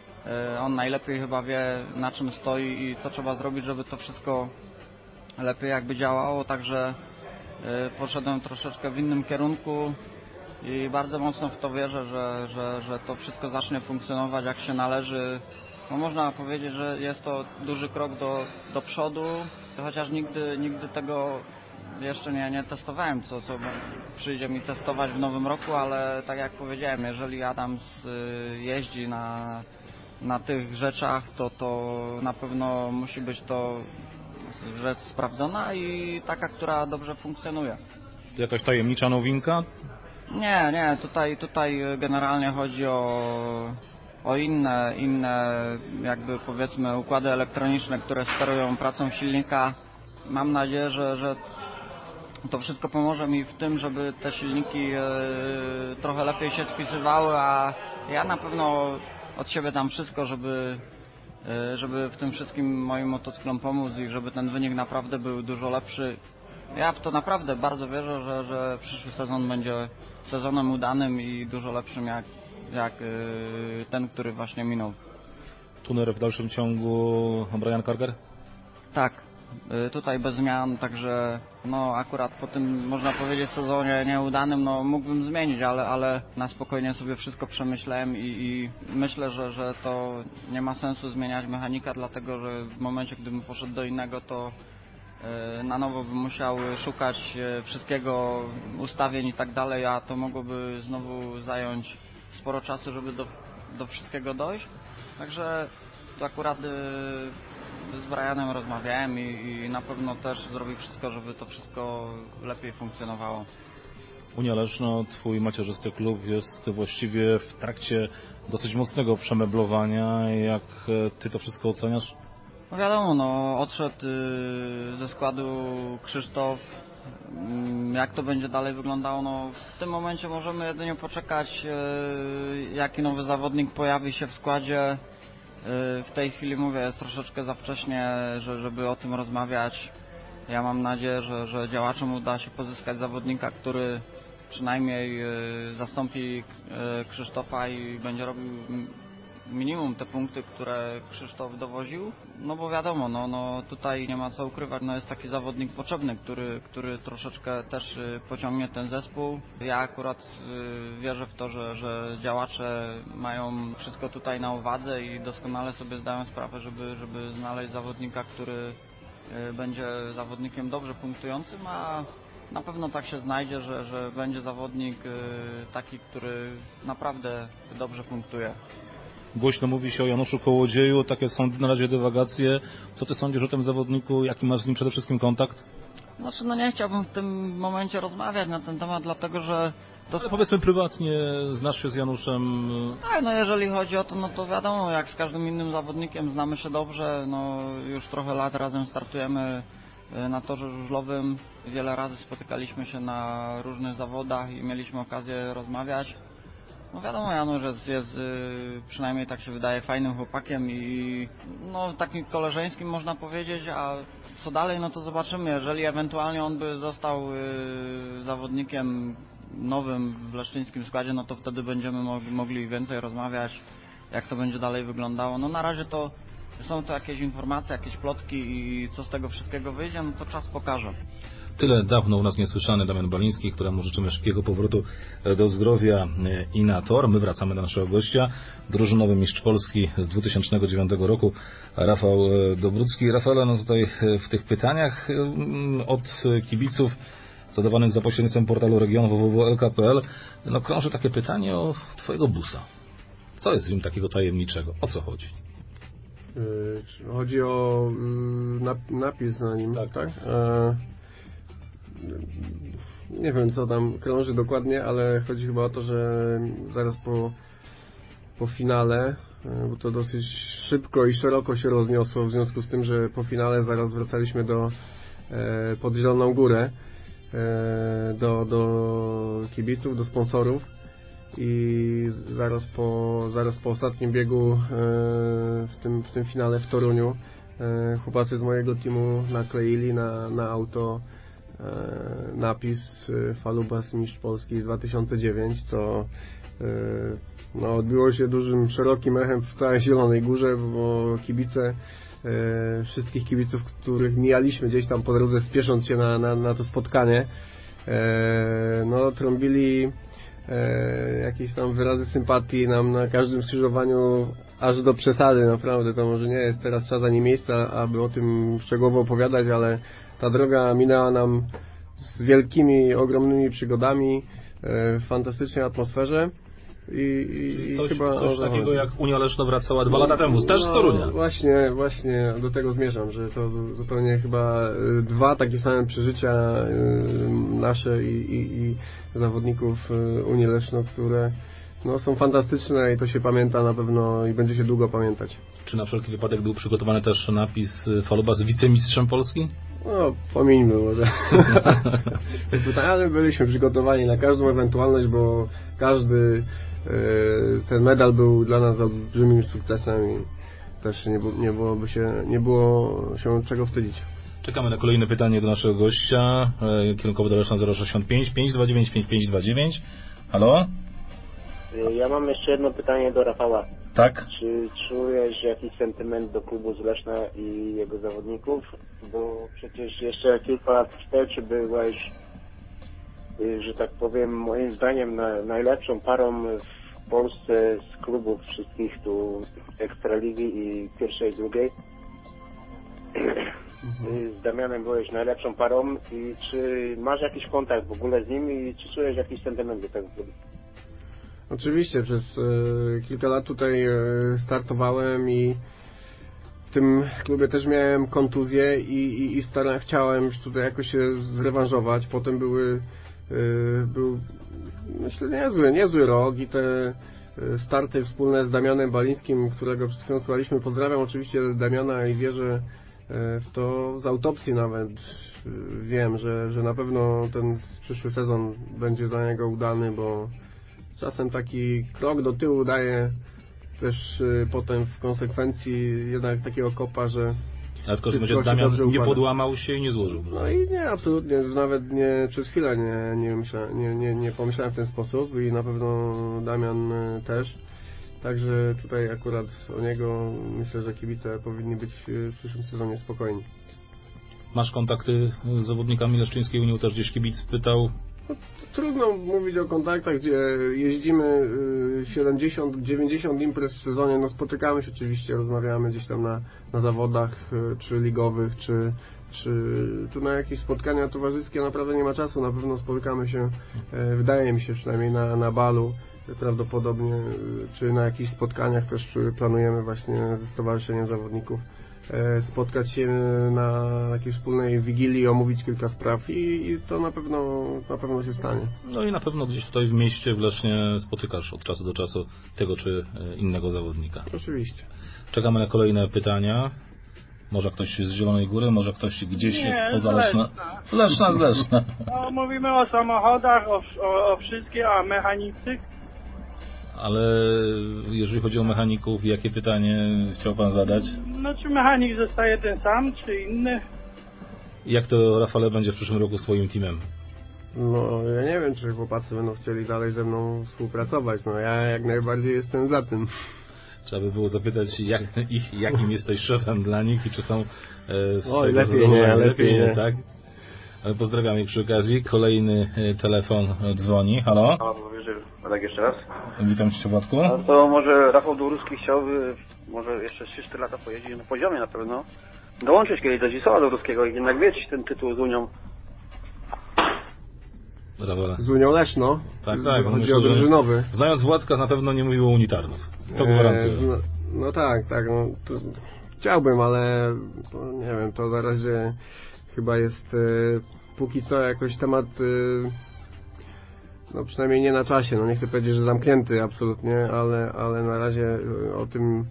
on najlepiej chyba wie, na czym stoi i co trzeba zrobić, żeby to wszystko lepiej jakby działało, także y, poszedłem troszeczkę w innym kierunku i bardzo mocno w to wierzę, że, że, że to wszystko zacznie funkcjonować jak się należy. No, można powiedzieć, że jest to duży krok do, do przodu, chociaż nigdy, nigdy tego jeszcze nie, nie testowałem, co, co przyjdzie mi testować w nowym roku, ale tak jak powiedziałem, jeżeli Adams y, jeździ na, na tych rzeczach, to, to na pewno musi być to rzecz sprawdzona i taka, która dobrze funkcjonuje. Jakaś tajemnicza nowinka? Nie, nie, tutaj, tutaj generalnie chodzi o, o inne, inne jakby powiedzmy układy elektroniczne, które sterują pracą silnika. Mam nadzieję, że, że to wszystko pomoże mi w tym, żeby te silniki e, trochę lepiej się spisywały, a ja na pewno od siebie dam wszystko, żeby żeby w tym wszystkim moim motocyklom pomóc i żeby ten wynik naprawdę był dużo lepszy. Ja w to naprawdę bardzo wierzę, że, że przyszły sezon będzie sezonem udanym i dużo lepszym jak, jak ten, który właśnie minął. Tuner w dalszym ciągu Brian Karger? Tak, tutaj bez zmian, także no akurat po tym, można powiedzieć, sezonie nieudanym, no mógłbym zmienić, ale, ale na spokojnie sobie wszystko przemyślałem i, i myślę, że, że to nie ma sensu zmieniać mechanika, dlatego że w momencie, gdybym poszedł do innego, to yy, na nowo bym musiał szukać yy, wszystkiego, ustawień i tak dalej, a to mogłoby znowu zająć sporo czasu, żeby do, do wszystkiego dojść, także to akurat yy, z Brianem rozmawiałem i, i na pewno też zrobi wszystko, żeby to wszystko lepiej funkcjonowało. Unia Leszno, twój macierzysty klub, jest właściwie w trakcie dosyć mocnego przemeblowania. Jak ty to wszystko oceniasz? No wiadomo, no odszedł y, ze składu Krzysztof. Y, jak to będzie dalej wyglądało? No w tym momencie możemy jedynie poczekać, y, jaki nowy zawodnik pojawi się w składzie. W tej chwili mówię, jest troszeczkę za wcześnie, że, żeby o tym rozmawiać. Ja mam nadzieję, że, że działaczom uda się pozyskać zawodnika, który przynajmniej zastąpi Krzysztofa i będzie robił minimum te punkty, które Krzysztof dowoził, no bo wiadomo, no, no tutaj nie ma co ukrywać, no jest taki zawodnik potrzebny, który, który troszeczkę też pociągnie ten zespół. Ja akurat wierzę w to, że, że działacze mają wszystko tutaj na uwadze i doskonale sobie zdają sprawę, żeby, żeby znaleźć zawodnika, który będzie zawodnikiem dobrze punktującym, a na pewno tak się znajdzie, że, że będzie zawodnik taki, który naprawdę dobrze punktuje. Głośno mówi się o Januszu Kołodzieju, takie są na razie dywagacje. Co ty sądzisz o tym zawodniku? Jaki masz z nim przede wszystkim kontakt? Znaczy, no nie chciałbym w tym momencie rozmawiać na ten temat, dlatego że... To... Ale powiedzmy prywatnie, znasz się z Januszem? Tak, no jeżeli chodzi o to, no to wiadomo, jak z każdym innym zawodnikiem znamy się dobrze, no już trochę lat razem startujemy na torze żużlowym. Wiele razy spotykaliśmy się na różnych zawodach i mieliśmy okazję rozmawiać. No wiadomo, Janusz jest, jest przynajmniej tak się wydaje, fajnym chłopakiem i no takim koleżeńskim można powiedzieć, a co dalej, no to zobaczymy. Jeżeli ewentualnie on by został zawodnikiem nowym w leszczyńskim składzie, no to wtedy będziemy mogli więcej rozmawiać, jak to będzie dalej wyglądało. No na razie to są to jakieś informacje, jakieś plotki i co z tego wszystkiego wyjdzie, no to czas pokaże. Tyle dawno u nas niesłyszany Damian Baliński, któremu życzymy szybkiego powrotu do zdrowia i na tor. My wracamy do naszego gościa, drużynowy mistrz Polski z dwa tysiące dziewiątego roku, Rafał Dobrucki. Rafale, no tutaj w tych pytaniach od kibiców zadawanych za pośrednictwem portalu regionu w w w kropka l k kropka p l no krąży takie pytanie o twojego busa. Co jest w nim takiego tajemniczego? O co chodzi? Yy, chodzi o yy, napis na nim, tak? tak? E, nie wiem, co tam krąży dokładnie, ale chodzi chyba o to, że zaraz po, po finale, bo to dosyć szybko i szeroko się rozniosło, w związku z tym, że po finale zaraz wracaliśmy do e, pod Zieloną Górę, e, do, do kibiców, do sponsorów i zaraz po, zaraz po ostatnim biegu e, w, tym, w tym finale w Toruniu e, chłopacy z mojego teamu nakleili na, na auto napis Falubas Mistrz Polski dwa tysiące dziewięć, co no, odbiło się dużym, szerokim echem w całej Zielonej Górze, bo kibice, wszystkich kibiców, których mijaliśmy gdzieś tam po drodze, spiesząc się na, na, na to spotkanie, no trąbili jakieś tam wyrazy sympatii nam na każdym skrzyżowaniu, aż do przesady, naprawdę. To może nie jest teraz czas ani miejsca, aby o tym szczegółowo opowiadać, ale ta droga minęła nam z wielkimi, ogromnymi przygodami, e, w fantastycznej atmosferze i, i coś, chyba coś o, takiego jak Unia Leszno wracała dwa lata temu, też z Torunia. No, właśnie, właśnie do tego zmierzam, że to zupełnie chyba dwa takie same przeżycia nasze i, i, i zawodników Unii Leszno, które no, są fantastyczne i to się pamięta na pewno i będzie się długo pamiętać. Czy na wszelki wypadek był przygotowany też napis Falubas wicemistrzem Polski? No, pomińmy może. Ale byliśmy przygotowani na każdą ewentualność, bo każdy e, ten medal był dla nas olbrzymim sukcesem i też nie, nie byłoby się, nie było się czego wstydzić. Czekamy na kolejne pytanie do naszego gościa. E, kierunkowo do Leszna zero sześćdziesiąt pięć pięćset dwadzieścia dziewięć pięćdziesiąt pięć dwadzieścia dziewięć. Halo? Ja mam jeszcze jedno pytanie do Rafała. Tak? Czy czujesz jakiś sentyment do klubu z Leszna i jego zawodników? Bo przecież jeszcze kilka lat wstecz byłeś, że tak powiem, moim zdaniem na, najlepszą parą w Polsce z klubów wszystkich tu Ekstraligi i pierwszej i drugiej. Z Damianem byłeś najlepszą parą i czy masz jakiś kontakt w ogóle z nim i czy czujesz jakiś sentyment do tego klubu? Oczywiście, przez e, kilka lat tutaj e, startowałem i w tym klubie też miałem kontuzję i, i, i starałem, chciałem tutaj jakoś się zrewanżować. Potem były, e, był myślę niezły, niezły rok i te starty wspólne z Damianem Balińskim, którego przed chwilą słuchaliśmy. Pozdrawiam oczywiście Damiana i wierzę w to z autopsji nawet. Wiem, że, że na pewno ten przyszły sezon będzie dla niego udany, bo czasem taki krok do tyłu daje też y, potem w konsekwencji jednak takiego kopa, że ale w każdym razie Damian nie podłamał się i nie złożył. No i nie, absolutnie, nawet nie przez chwilę nie, nie, myśla, nie, nie, nie pomyślałem w ten sposób i na pewno Damian y, też. Także tutaj akurat o niego myślę, że kibice powinni być w przyszłym sezonie spokojni. Masz kontakty z zawodnikami Leszczyńskiej Unii? Też gdzieś kibic pytał? No, trudno mówić o kontaktach, gdzie jeździmy siedemdziesiąt dziewięćdziesiąt imprez w sezonie. No, spotykamy się oczywiście, rozmawiamy gdzieś tam na, na zawodach, czy ligowych, czy, czy tu na jakieś spotkania towarzyskie. Naprawdę nie ma czasu, na pewno spotykamy się, wydaje mi się przynajmniej na, na balu prawdopodobnie, czy na jakichś spotkaniach też planujemy właśnie ze Stowarzyszeniem Zawodników spotkać się na jakiejś wspólnej wigilii, omówić kilka spraw i, i to na pewno, na pewno się stanie. No i na pewno gdzieś tutaj w mieście w Lesznie spotykasz od czasu do czasu tego czy innego zawodnika. Oczywiście. Czekamy na kolejne pytania. Może ktoś z Zielonej Góry, może ktoś gdzieś Nie, jest poza Leszna. z Leszna, z Leszna. No, mówimy o samochodach, o, o, o wszystkich, a mechanicy? Ale jeżeli chodzi o mechaników, jakie pytanie chciał Pan zadać? No czy mechanik zostaje ten sam, czy inny? Jak to, Rafale, będzie w przyszłym roku swoim teamem? No ja nie wiem, czy chłopacy będą chcieli dalej ze mną współpracować. No ja jak najbardziej jestem za tym. Trzeba by było zapytać jak, ich, jakim jesteś szefem dla nich i czy są e, z Oj, tego lepiej nie, lepiej, lepiej nie, nie, tak? Ale pozdrawiam ich przy okazji. Kolejny e, telefon dzwoni. Halo? A, tak jeszcze raz. Witam Cię, Władku. A to może Rafał Dąbrowski chciałby może jeszcze trzy cztery lata pojeździć na poziomie na pewno. Dołączyć kiedyś do Zdzisława Dąbrowskiego i jednak mieć ten tytuł z Unią. Rafale. Z Unią Leszno. Tak, tak. Chodzi Myślę, o drużynowy. Znając Władka, na pewno nie mówił o unitarnów. To gwarantuję. E, no, no tak, tak. No, to chciałbym, ale no, nie wiem, to na razie chyba jest e, póki co jakoś temat e, no przynajmniej nie na czasie. No nie chcę powiedzieć, że zamknięty absolutnie, ale, ale na razie o tym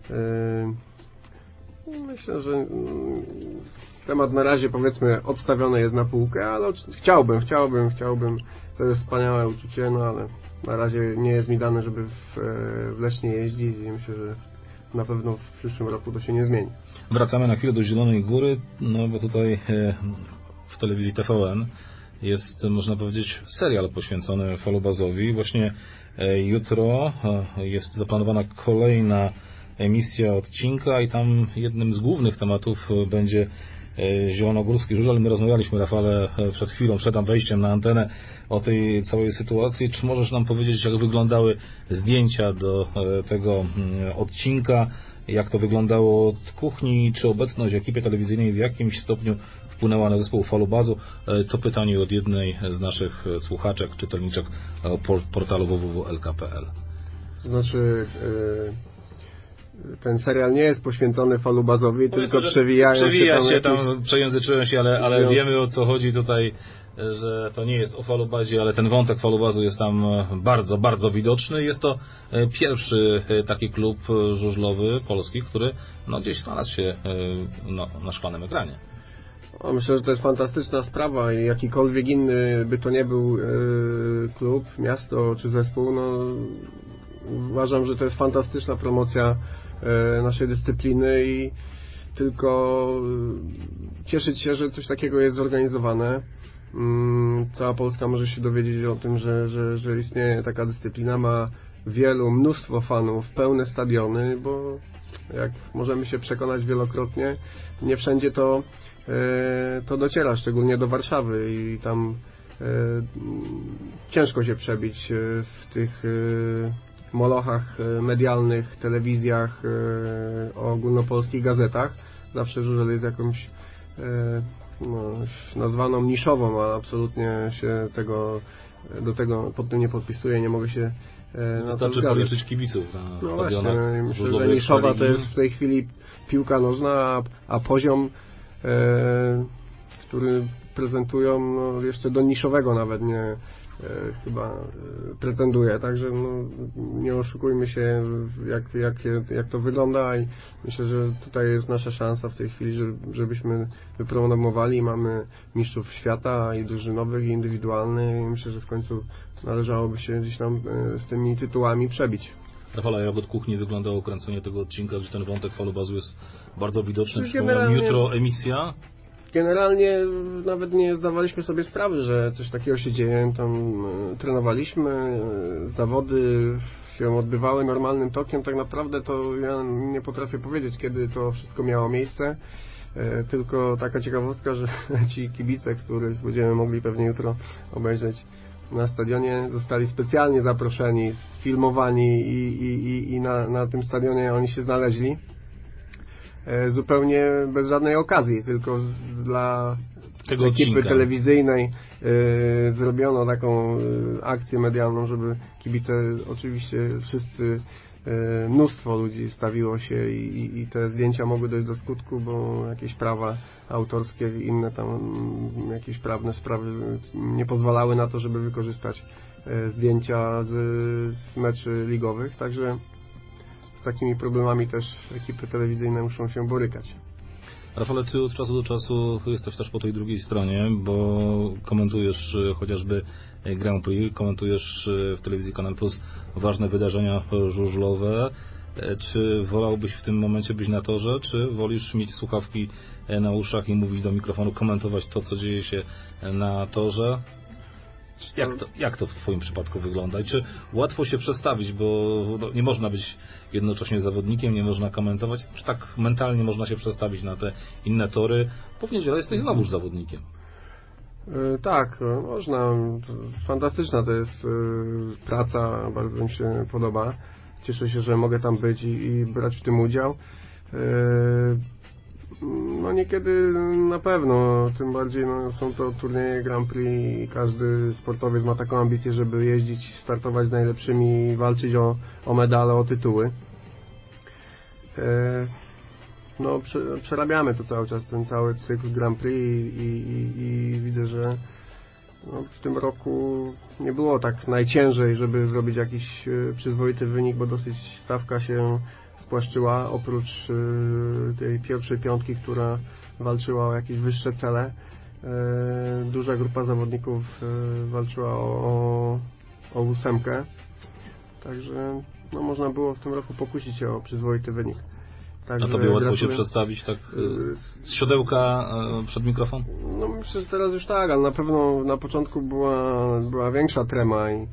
e, myślę, że mm, temat na razie powiedzmy odstawiony jest na półkę, ale chciałbym, chciałbym, chciałbym. To jest wspaniałe uczucie, no ale na razie nie jest mi dane, żeby w, w Lesznie jeździć i myślę, że na pewno w przyszłym roku to się nie zmieni. Wracamy na chwilę do Zielonej Góry, no bo tutaj w telewizji T V N jest, można powiedzieć, serial poświęcony falobazowi. Właśnie jutro jest zaplanowana kolejna emisja odcinka i tam jednym z głównych tematów będzie zielonogórski żużel. My rozmawialiśmy, Rafale, przed chwilą, przed wejściem na antenę o tej całej sytuacji. Czy możesz nam powiedzieć, jak wyglądały zdjęcia do tego odcinka, jak to wyglądało od kuchni, czy obecność ekipy telewizyjnej w jakimś stopniu wpłynęła na zespół falobazu? To pytanie od jednej z naszych słuchaczek, czytelniczek portalu w w w kropka l k kropka p l. Znaczy... Yy... Ten serial nie jest poświęcony falubazowi, Powiedzmy, tylko przewijają przewija się tam się jakieś... tam, przejęzyczyłem się, ale, ale wiemy, o co chodzi tutaj, że to nie jest o falubazie, ale ten wątek falubazu jest tam bardzo, bardzo widoczny. Jest to pierwszy taki klub żużlowy polski, który no, gdzieś znalazł się no, na szklanym ekranie. O, myślę, że to jest fantastyczna sprawa i jakikolwiek inny by to nie był e, klub, miasto czy zespół, no uważam, że to jest fantastyczna promocja e, naszej dyscypliny i tylko e, cieszyć się, że coś takiego jest zorganizowane. Mm, cała Polska może się dowiedzieć o tym, że, że, że istnieje taka dyscyplina, ma wielu, mnóstwo fanów, pełne stadiony, bo jak możemy się przekonać wielokrotnie, nie wszędzie to to dociera, szczególnie do Warszawy i tam e, ciężko się przebić w tych e, molochach medialnych, telewizjach, e, o ogólnopolskich gazetach. Zawsze żużel jest jakąś e, no, nazwaną niszową, a absolutnie się tego, do tego pod tym nie podpisuję, nie mogę się e, Wystarczy policzyć kibiców na no stadionach. Właśnie, myślę, że niszowa to jest w tej chwili piłka nożna, a, a poziom E, który prezentują, no, jeszcze do niszowego nawet nie e, chyba e, pretenduje, także no, nie oszukujmy się jak, jak, jak to wygląda i myślę, że tutaj jest nasza szansa w tej chwili, że, żebyśmy wypromowali, mamy mistrzów świata i drużynowych i indywidualnych i myślę, że w końcu należałoby się gdzieś tam e, z tymi tytułami przebić. Rafała, jak od kuchni wyglądało kręcenie tego odcinka, gdzie ten wątek falubazu jest bardzo widoczny? Generalnie... Jutro emisja? Generalnie nawet nie zdawaliśmy sobie sprawy, że coś takiego się dzieje. Tam e, trenowaliśmy, e, zawody się odbywały normalnym tokiem. Tak naprawdę to ja nie potrafię powiedzieć, kiedy to wszystko miało miejsce. E, tylko taka ciekawostka, że ci kibice, których będziemy mogli pewnie jutro obejrzeć na stadionie, zostali specjalnie zaproszeni, sfilmowani i, i, i, i na, na tym stadionie oni się znaleźli. E, zupełnie bez żadnej okazji, tylko z, dla tego ekipy odcinka telewizyjnej e, zrobiono taką e, akcję medialną, żeby kibice, oczywiście wszyscy, e, mnóstwo ludzi stawiło się i, i, i te zdjęcia mogły dojść do skutku, bo jakieś prawa autorskie i inne tam m, jakieś prawne sprawy nie pozwalały na to, żeby wykorzystać e, zdjęcia z, z meczy ligowych, także z takimi problemami też ekipy telewizyjne muszą się borykać. Rafale, ty od czasu do czasu jesteś też po tej drugiej stronie, bo komentujesz chociażby Grand Prix, komentujesz w telewizji Kanal Plus ważne wydarzenia żużlowe. Czy wolałbyś w tym momencie być na torze, czy wolisz mieć słuchawki na uszach i mówić do mikrofonu, komentować to, co dzieje się na torze? Jak to, jak to w twoim przypadku wygląda? I czy łatwo się przestawić, bo nie można być jednocześnie zawodnikiem, nie można komentować, czy tak mentalnie można się przestawić na te inne tory? Po w niedzielę jesteś znowuż zawodnikiem. Yy, tak, można. Fantastyczna to jest yy, praca, bardzo mi się podoba. Cieszę się, że mogę tam być i, i brać w tym udział. Yy, No niekiedy na pewno, tym bardziej no, są to turnieje Grand Prix i każdy sportowiec ma taką ambicję, żeby jeździć, startować z najlepszymi, walczyć o, o medale, o tytuły. E, no prze, przerabiamy to cały czas, ten cały cykl Grand Prix i, i, i widzę, że no, w tym roku nie było tak najciężej, żeby zrobić jakiś e, przyzwoity wynik, bo dosyć stawka się spłaszczyła, oprócz y, tej pierwszej piątki, która walczyła o jakieś wyższe cele. Y, duża grupa zawodników y, walczyła o, o, o ósemkę. Także no, można było w tym roku pokusić się o przyzwoity wynik. Także a tobie łatwo gratuluję. się przestawić tak y, z siodełka y, przed mikrofon? No myślę, że teraz już tak, ale na pewno na początku była, była większa trema i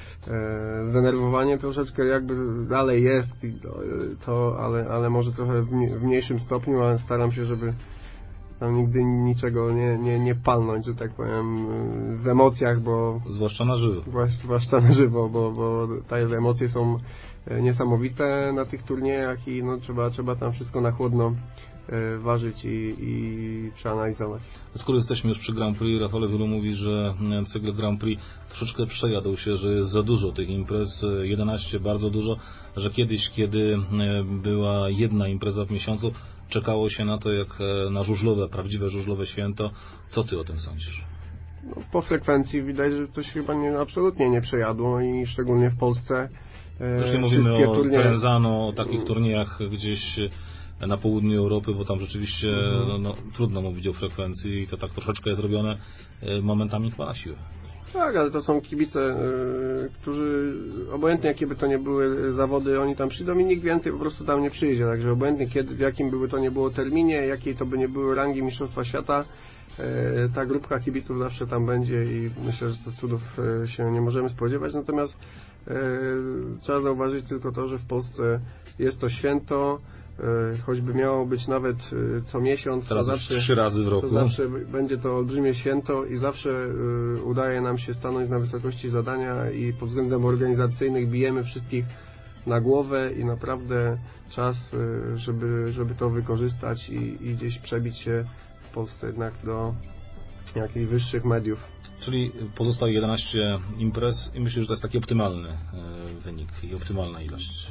E, zdenerwowanie troszeczkę jakby dalej jest, i to, to, ale, ale może trochę w, w mniejszym stopniu, ale staram się, żeby tam nigdy niczego nie, nie, nie palnąć, że tak powiem, w emocjach, bo... Zwłaszcza na żywo. Zwłaszcza na żywo, bo, bo te emocje są niesamowite na tych turniejach i no, trzeba, trzeba tam wszystko na chłodno e, ważyć i, i przeanalizować. Skoro jesteśmy już przy Grand Prix, Rafale, wielu mówi, że cykl Grand Prix troszeczkę przejadł się, że jest za dużo tych imprez, jedenaście bardzo dużo, że kiedyś, kiedy była jedna impreza w miesiącu, czekało się na to jak na żużlowe, prawdziwe żużlowe święto. Co ty o tym sądzisz? No, po frekwencji widać, że coś chyba nie, absolutnie nie przejadło i szczególnie w Polsce. Już nie mówimy o turnieje... Trenzano, o takich turniejach gdzieś na południu Europy, bo tam rzeczywiście mhm. no, no, trudno mówić o frekwencji i to tak troszeczkę jest robione momentami chyba na siłę. Tak, ale to są kibice, yy, którzy obojętnie jakie by to nie były zawody, oni tam przyjdą i nikt więcej po prostu tam nie przyjdzie, także obojętnie kiedy, w jakim by to nie było terminie, jakiej to by nie były rangi Mistrzostwa Świata, yy, ta grupka kibiców zawsze tam będzie i myślę, że to cudów yy, się nie możemy spodziewać, natomiast yy, trzeba zauważyć tylko to, że w Polsce jest to święto, choćby miało być nawet co miesiąc, teraz to zawsze, trzy razy w roku. To zawsze będzie to olbrzymie święto i zawsze udaje nam się stanąć na wysokości zadania i pod względem organizacyjnych bijemy wszystkich na głowę i naprawdę czas, żeby, żeby to wykorzystać i, i gdzieś przebić się w Polsce jednak do jakichś wyższych mediów. Czyli pozostaje jedenaście imprez i myślę, że to jest taki optymalny wynik i optymalna ilość.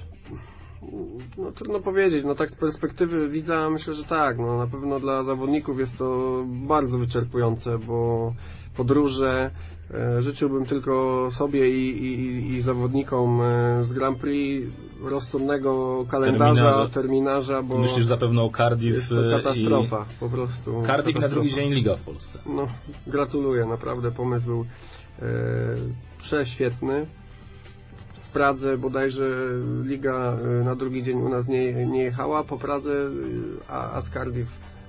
No trudno powiedzieć, no tak z perspektywy widza myślę, że tak, no na pewno dla zawodników jest to bardzo wyczerpujące, bo podróże, e, życzyłbym tylko sobie i, i, i zawodnikom e, z Grand Prix rozsądnego kalendarza, terminarza, terminarza bo myślisz zapewne o Cardiff jest to katastrofa, i... po prostu. Cardiff katastrofa. Na drugi dzień Liga w Polsce. No, gratuluję, naprawdę pomysł był e, prześwietny. W Pradze bodajże Liga na drugi dzień u nas nie, nie jechała po Pradze, a, a z Cardiff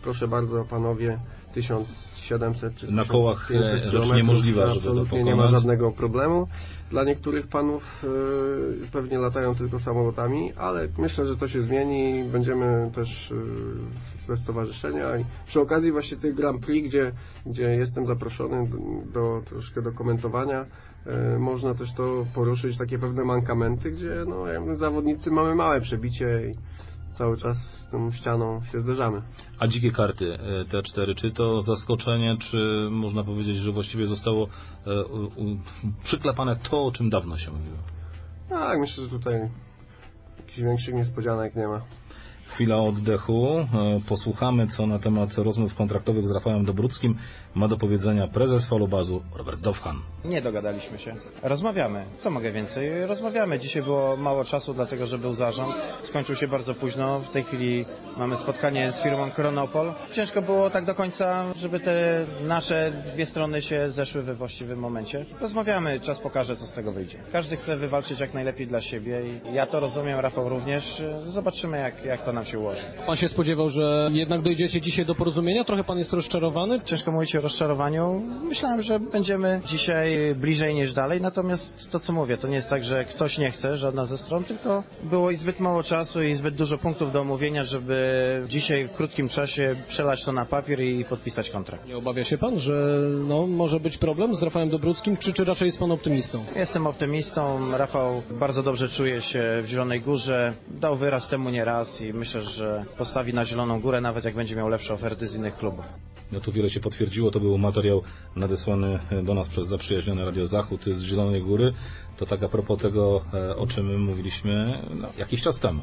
proszę bardzo panowie, tysiąc siedemset czy na kołach pięćset rzecz niemożliwa, żeby to absolutnie pokonać. nie ma żadnego problemu. Dla niektórych panów y, pewnie latają tylko samolotami, ale myślę, że to się zmieni. Będziemy też y, bez stowarzyszenia i przy okazji właśnie tych Grand Prix, gdzie, gdzie jestem zaproszony do, do troszkę do komentowania, y, można też to poruszyć, takie pewne mankamenty, gdzie no, jakby zawodnicy mamy małe przebicie i cały czas z tą ścianą się zderzamy. A dzikie karty T cztery, czy to zaskoczenie, czy można powiedzieć, że właściwie zostało e, u, u, przyklepane to, o czym dawno się mówiło? Tak, myślę, że tutaj jakichś większych niespodzianek nie ma. Chwila oddechu. E, posłuchamy, co na temat rozmów kontraktowych z Rafałem Dobruckim ma do powiedzenia prezes Falobazu Robert Dowchan. Nie dogadaliśmy się. Rozmawiamy. Co mogę więcej? Rozmawiamy. Dzisiaj było mało czasu, dlatego że był zarząd. Skończył się bardzo późno. W tej chwili mamy spotkanie z firmą Chronopol. Ciężko było tak do końca, żeby te nasze dwie strony się zeszły we właściwym momencie. Rozmawiamy. Czas pokaże, co z tego wyjdzie. Każdy chce wywalczyć jak najlepiej dla siebie i ja to rozumiem, Rafał również. Zobaczymy, jak, jak to nam się ułoży. Pan się spodziewał, że jednak dojdziecie dzisiaj do porozumienia? Trochę pan jest rozczarowany? Ciężko mówić o rozczarowaniu. Myślałem, że będziemy dzisiaj bliżej niż dalej, natomiast to co mówię, to nie jest tak, że ktoś nie chce, żadna ze stron, tylko było i zbyt mało czasu i zbyt dużo punktów do omówienia, żeby dzisiaj w krótkim czasie przelać to na papier i podpisać kontrakt. Nie obawia się pan, że no, może być problem z Rafałem Dobruckim, czy, czy raczej jest pan optymistą? Jestem optymistą. Rafał bardzo dobrze czuje się w Zielonej Górze. Dał wyraz temu nieraz i myślę, że postawi na Zieloną Górę, nawet jak będzie miał lepsze oferty z innych klubów. No tu wiele się potwierdziło, to był materiał nadesłany do nas przez zaprzyjaźnione Radio Zachód z Zielonej Góry. To tak a propos tego, o czym mówiliśmy no, jakiś czas temu.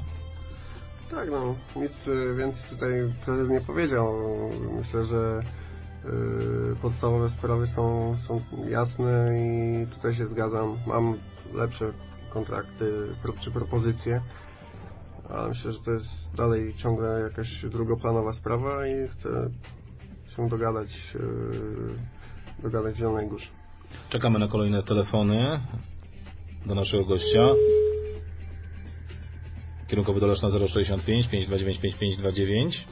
Tak, no nic więcej tutaj prezes nie powiedział. Myślę, że yy, podstawowe sprawy są, są jasne i tutaj się zgadzam. Mam lepsze kontrakty czy propozycje, ale myślę, że to jest dalej ciągle jakaś drugoplanowa sprawa i chcę się dogadać, yy, dogadać w Zielonej Górze. Czekamy na kolejne telefony do naszego gościa. Kierunkowy do Leszna zero sześćdziesiąt pięć, pięćset dwadzieścia dziewięć, pięćdziesiąt pięć dwadzieścia dziewięć.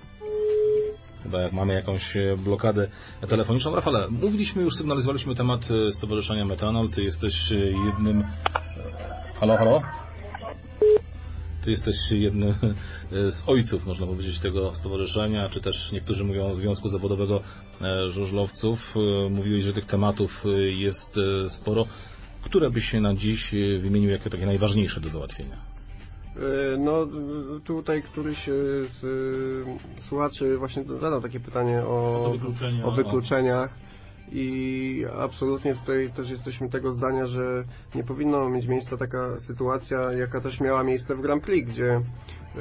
Chyba jak mamy jakąś blokadę telefoniczną. Rafale, mówiliśmy już, sygnalizowaliśmy temat Stowarzyszenia Metanol. Ty jesteś jednym... Halo, halo? Ty jesteś jednym z ojców, można powiedzieć, tego stowarzyszenia, czy też niektórzy mówią o Związku Zawodowego Żużlowców. Mówiłeś, że tych tematów jest sporo. Które byś się na dziś wymienił jako takie najważniejsze do załatwienia? No tutaj któryś z słuchaczy właśnie zadał takie pytanie o, o, wykluczenia, o wykluczeniach i absolutnie tutaj też jesteśmy tego zdania, że nie powinno mieć miejsca taka sytuacja, jaka też miała miejsce w Grand Prix, gdzie yy,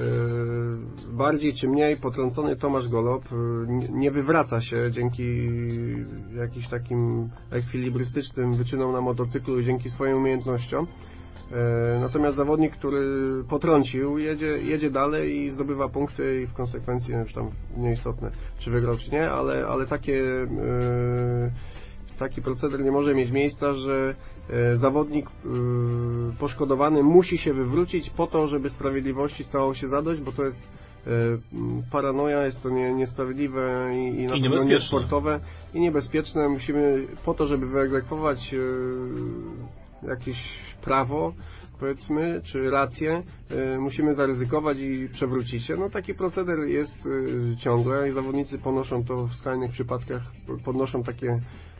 bardziej czy mniej potrącony Tomasz Golob yy, nie wywraca się dzięki jakimś takim ekwilibrystycznym wyczynom na motocyklu i dzięki swoim umiejętnościom. Natomiast zawodnik, który potrącił, jedzie, jedzie dalej i zdobywa punkty i w konsekwencji już tam nieistotne, czy wygrał, czy nie, ale, ale takie, yy, taki proceder nie może mieć miejsca, że yy, zawodnik yy, poszkodowany musi się wywrócić po to, żeby sprawiedliwości stało się zadość, bo to jest yy, paranoja, jest to nie, niesprawiedliwe i, i na pewno niesportowe i niebezpieczne. Musimy po to, żeby wyegzekwować yy, jakieś prawo, powiedzmy, czy rację, y, musimy zaryzykować i przewrócić się. No taki proceder jest y, ciągle i zawodnicy ponoszą to w skrajnych przypadkach, podnoszą takie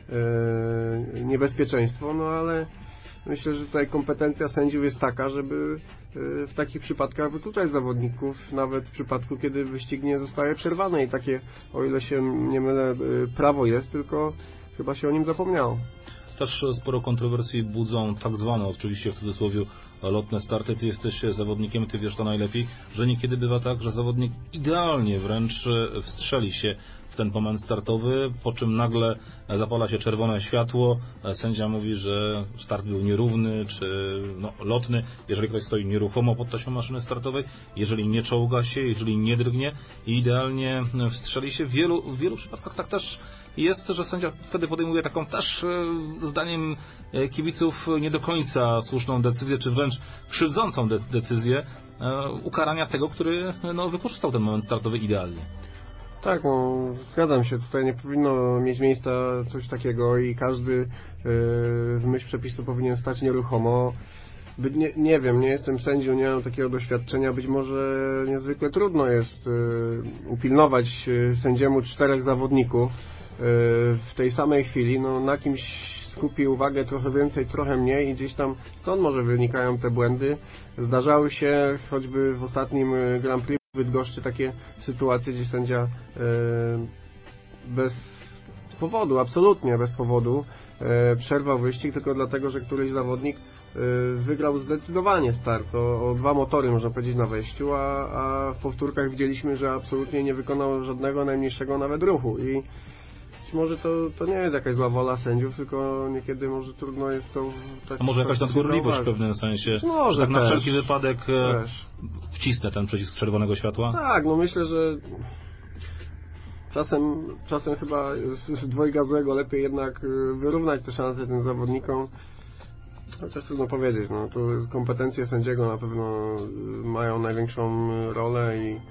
y, niebezpieczeństwo, no ale myślę, że tutaj kompetencja sędziów jest taka, żeby y, w takich przypadkach wykluczać zawodników, nawet w przypadku, kiedy wyścig nie zostaje przerwany i takie, o ile się nie mylę, y, prawo jest, tylko chyba się o nim zapomniało. Też sporo kontrowersji budzą tak zwane, oczywiście w cudzysłowie, lotne starty. Ty jesteś zawodnikiem, ty wiesz to najlepiej, że niekiedy bywa tak, że zawodnik idealnie wręcz wstrzeli się w ten moment startowy, po czym nagle zapala się czerwone światło, sędzia mówi, że start był nierówny, czy no, lotny, jeżeli ktoś stoi nieruchomo pod taśmą maszyny startowej, jeżeli nie czołga się, jeżeli nie drgnie i idealnie wstrzeli się. W wielu, w wielu przypadkach tak też jest, że sędzia wtedy podejmuje taką też zdaniem kibiców nie do końca słuszną decyzję, czy wręcz krzywdzącą de- decyzję ukarania tego, który no, wykorzystał ten moment startowy idealnie. Tak, no, zgadzam się. Tutaj nie powinno mieć miejsca coś takiego i każdy yy, w myśl przepisu powinien stać nieruchomo. By, nie, nie wiem, nie jestem sędzią, nie mam takiego doświadczenia. Być może niezwykle trudno jest yy, upilnować yy, sędziemu czterech zawodników yy, w tej samej chwili. No, na kimś skupi uwagę trochę więcej, trochę mniej i gdzieś tam stąd może wynikają te błędy. Zdarzały się choćby w ostatnim Grand Prix w Bydgoszczy takie sytuacje, gdzie sędzia e, bez powodu, absolutnie bez powodu e, przerwał wyścig tylko dlatego, że któryś zawodnik e, wygrał zdecydowanie start o, o dwa motory, można powiedzieć, na wejściu, a, a w powtórkach widzieliśmy, że absolutnie nie wykonał żadnego najmniejszego nawet ruchu i być może to, to nie jest jakaś zła wola sędziów, tylko niekiedy może trudno jest to... Tak, a może jakaś nadgorliwość w pewnym sensie, może tak też, na wszelki wypadek też. wcisnę ten przycisk czerwonego światła? Tak, no myślę, że czasem, czasem chyba z, z dwojga złego lepiej jednak wyrównać te szanse tym zawodnikom. Chociaż trudno powiedzieć, no tu kompetencje sędziego na pewno mają największą rolę i yy,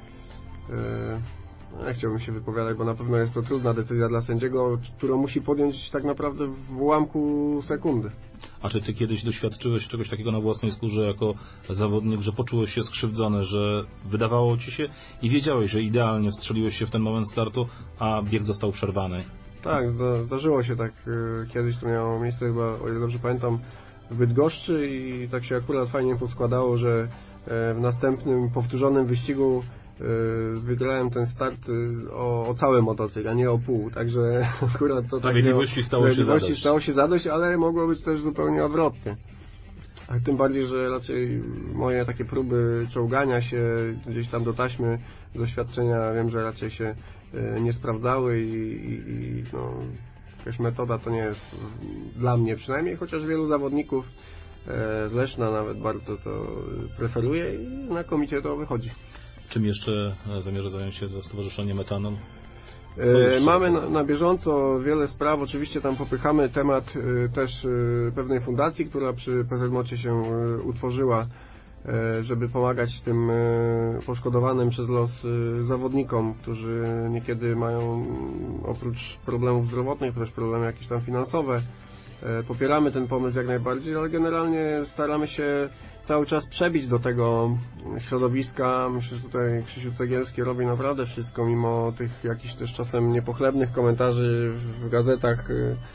nie chciałbym się wypowiadać, bo na pewno jest to trudna decyzja dla sędziego, którą musi podjąć tak naprawdę w ułamku sekundy. A czy ty kiedyś doświadczyłeś czegoś takiego na własnej skórze jako zawodnik, że poczułeś się skrzywdzony, że wydawało ci się i wiedziałeś, że idealnie wstrzeliłeś się w ten moment startu, a bieg został przerwany? Tak, zda, zdarzyło się tak. Kiedyś to miało miejsce chyba, o ile dobrze pamiętam, w Bydgoszczy i tak się akurat fajnie poskładało, że w następnym powtórzonym wyścigu wygrałem ten start o, o cały motocykl, a nie o pół, także akurat to Sprawiedliwości stało się zadość. stało się zadość, ale mogło być też zupełnie odwrotnie. A tym bardziej, że raczej moje takie próby czołgania się gdzieś tam do taśmy, doświadczenia wiem, że raczej się nie sprawdzały i, i, i no, jakaś metoda to nie jest dla mnie przynajmniej, chociaż wielu zawodników z Leszna nawet bardzo to preferuje i znakomicie to wychodzi. Czym jeszcze zamierza zająć się to Stowarzyszenie Metanon? E, mamy na, na bieżąco wiele spraw, oczywiście tam popychamy temat e, też e, pewnej fundacji, która przy P Z M O C-ie się e, utworzyła, e, żeby pomagać tym e, poszkodowanym przez los e, zawodnikom, którzy niekiedy mają oprócz problemów zdrowotnych też problemy jakieś tam finansowe. E, popieramy ten pomysł jak najbardziej, ale generalnie staramy się cały czas przebić do tego środowiska. Myślę, że tutaj Krzysiu Cegielski robi naprawdę wszystko, mimo tych jakichś też czasem niepochlebnych komentarzy w gazetach,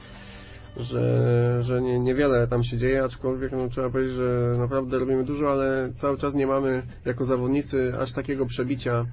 że, że nie, niewiele tam się dzieje, aczkolwiek no, trzeba powiedzieć, że naprawdę robimy dużo, ale cały czas nie mamy jako zawodnicy aż takiego przebicia,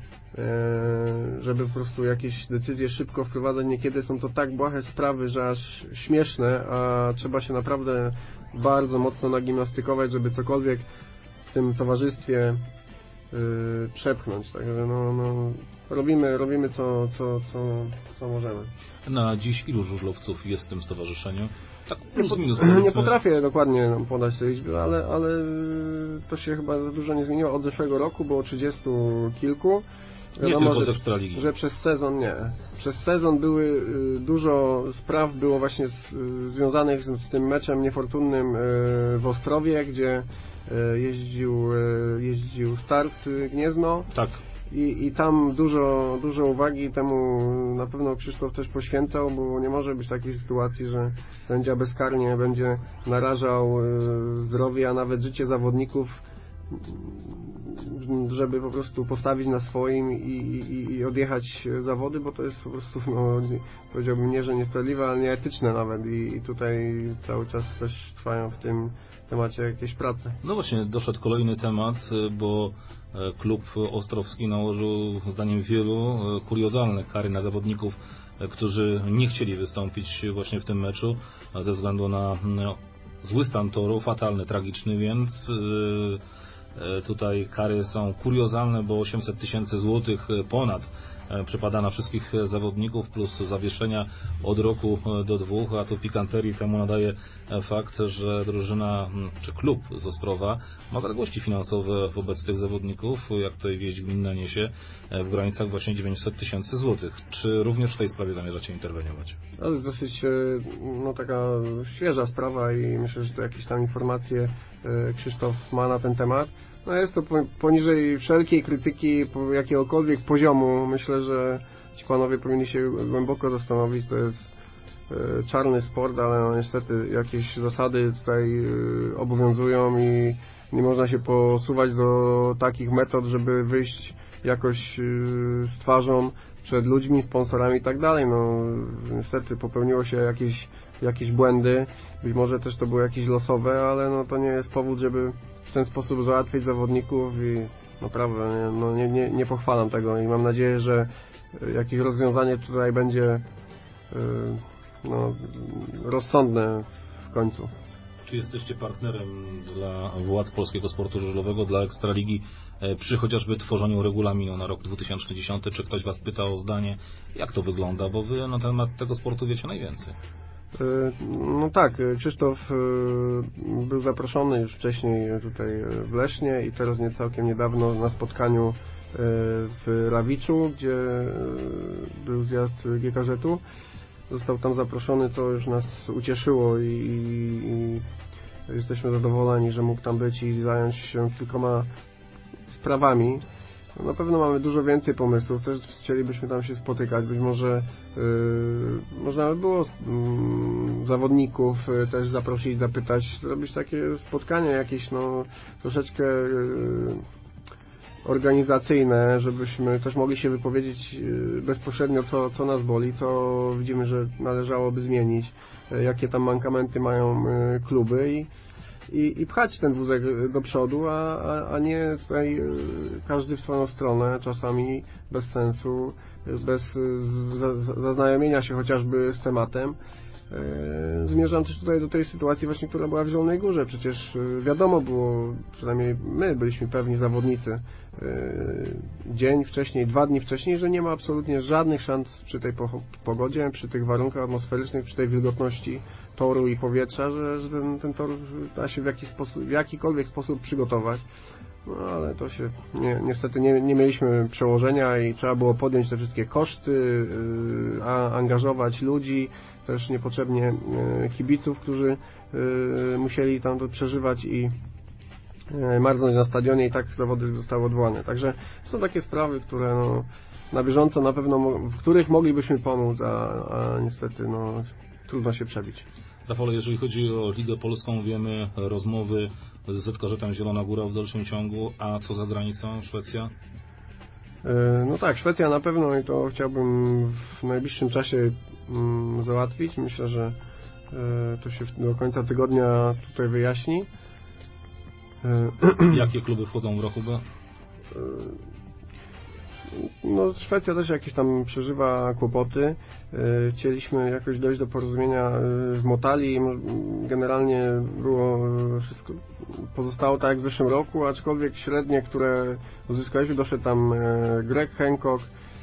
żeby po prostu jakieś decyzje szybko wprowadzać. Niekiedy są to tak błahe sprawy, że aż śmieszne, a trzeba się naprawdę bardzo mocno nagimnastykować, żeby cokolwiek w tym towarzystwie yy, przepchnąć. Także no, no, robimy, robimy co, co, co, co możemy. Na dziś ilu żużlowców jest w tym stowarzyszeniu? Tak plus nie, minus. Nie potrafię dokładnie podać tej liczby, ale, ale to się chyba za dużo nie zmieniło. Od zeszłego roku było trzydziestu kilku. Nie Wiadomo, tylko że, z Ekstraligi. że przez sezon nie. Przez sezon były dużo spraw było właśnie z, związanych z, z tym meczem niefortunnym w Ostrowie, gdzie jeździł, jeździł Start Gniezno. Tak. I, I tam dużo, dużo uwagi temu na pewno Krzysztof też poświęcał, bo nie może być takiej sytuacji, że sędzia bezkarnie będzie narażał zdrowie, a nawet życie zawodników, żeby po prostu postawić na swoim i, i, i odjechać zawody, bo to jest po prostu, no, powiedziałbym nie, że niesprawiedliwe, ale nieetyczne nawet i, i tutaj cały czas też trwają w tym temacie jakieś prace. No właśnie, doszedł kolejny temat, bo klub ostrowski nałożył, zdaniem wielu, kuriozalne kary na zawodników, którzy nie chcieli wystąpić właśnie w tym meczu ze względu na zły stan toru, fatalny, tragiczny, więc tutaj kary są kuriozalne, bo osiemset tysięcy złotych ponad przypada na wszystkich zawodników, plus zawieszenia od roku do dwóch, a tu pikanterii temu nadaje fakt, że drużyna, czy klub z Ostrowa ma zaległości finansowe wobec tych zawodników, jak tutaj wieść gminna niesie, w granicach właśnie dziewięćset tysięcy złotych. Czy również w tej sprawie zamierzacie interweniować? To jest dosyć no, taka świeża sprawa i myślę, że to jakieś tam informacje Krzysztof ma na ten temat. No jest to poniżej wszelkiej krytyki jakiegokolwiek poziomu. Myślę, że ci panowie powinni się głęboko zastanowić. To jest e, czarny sport, ale no niestety jakieś zasady tutaj e, obowiązują i nie można się posuwać do takich metod, żeby wyjść jakoś e, z twarzą przed ludźmi, sponsorami i tak dalej. No niestety popełniło się jakieś, jakieś błędy, być może też to były jakieś losowe, ale no to nie jest powód, żeby w ten sposób załatwić zawodników i naprawdę nie, no nie, nie, nie pochwalam tego i mam nadzieję, że jakieś rozwiązanie tutaj będzie yy, no, rozsądne w końcu. Czy jesteście partnerem dla władz polskiego sportu żużlowego, dla Ekstraligi przy chociażby tworzeniu regulaminu na rok dwa tysiące dziesiąty? Czy ktoś Was pyta o zdanie? Jak to wygląda? Bo Wy na temat tego sportu wiecie najwięcej. No tak, Krzysztof był zaproszony już wcześniej tutaj w Lesznie i teraz nie całkiem niedawno na spotkaniu w Rawiczu, gdzie był zjazd G K Z-u. Został tam zaproszony, co już nas ucieszyło i, i, i jesteśmy zadowoleni, że mógł tam być i zająć się kilkoma sprawami. Na pewno mamy dużo więcej pomysłów, też chcielibyśmy tam się spotykać, być może yy, można by było yy, zawodników yy, też zaprosić, zapytać, zrobić takie spotkanie jakieś no troszeczkę yy, organizacyjne, żebyśmy też mogli się wypowiedzieć yy, bezpośrednio, co, co nas boli, co widzimy, że należałoby zmienić, yy, jakie tam mankamenty mają yy, kluby i I, i pchać ten wózek do przodu, a, a, a nie tutaj każdy w swoją stronę, czasami bez sensu, bez zaznajomienia się chociażby z tematem. Zmierzam też tutaj do tej sytuacji właśnie, która była w Zielonej Górze. Przecież wiadomo było, przynajmniej my byliśmy pewni zawodnicy, dzień wcześniej, dwa dni wcześniej, że nie ma absolutnie żadnych szans przy tej pogodzie, przy tych warunkach atmosferycznych, przy tej wilgotności toru i powietrza, że, że ten, ten tor da się w, jakiś sposób, w jakikolwiek sposób przygotować. No ale to się nie, niestety nie, nie mieliśmy przełożenia i trzeba było podjąć te wszystkie koszty, yy, a angażować ludzi, też niepotrzebnie yy, kibiców, którzy yy, musieli tam to przeżywać i yy, marznąć na stadionie i tak zawody zostały odwołane. Także są takie sprawy, które no, na bieżąco na pewno, w których moglibyśmy pomóc, a, a niestety no, trudno się przebić. Rafale, jeżeli chodzi o Ligę Polską, wiemy rozmowy z Z K Z-em Zielona Góra w dalszym ciągu, a co za granicą? Szwecja? No tak, Szwecja na pewno i to chciałbym w najbliższym czasie mm, załatwić. Myślę, że e, to się do końca tygodnia tutaj wyjaśni. E, Jakie kluby wchodzą w roku B? E, No, Szwecja też jakieś tam przeżywa kłopoty. Chcieliśmy jakoś dojść do porozumienia w Motali. Generalnie było wszystko, pozostało tak jak w zeszłym roku, aczkolwiek średnie, które uzyskaliśmy, doszedł tam Greg Hancock,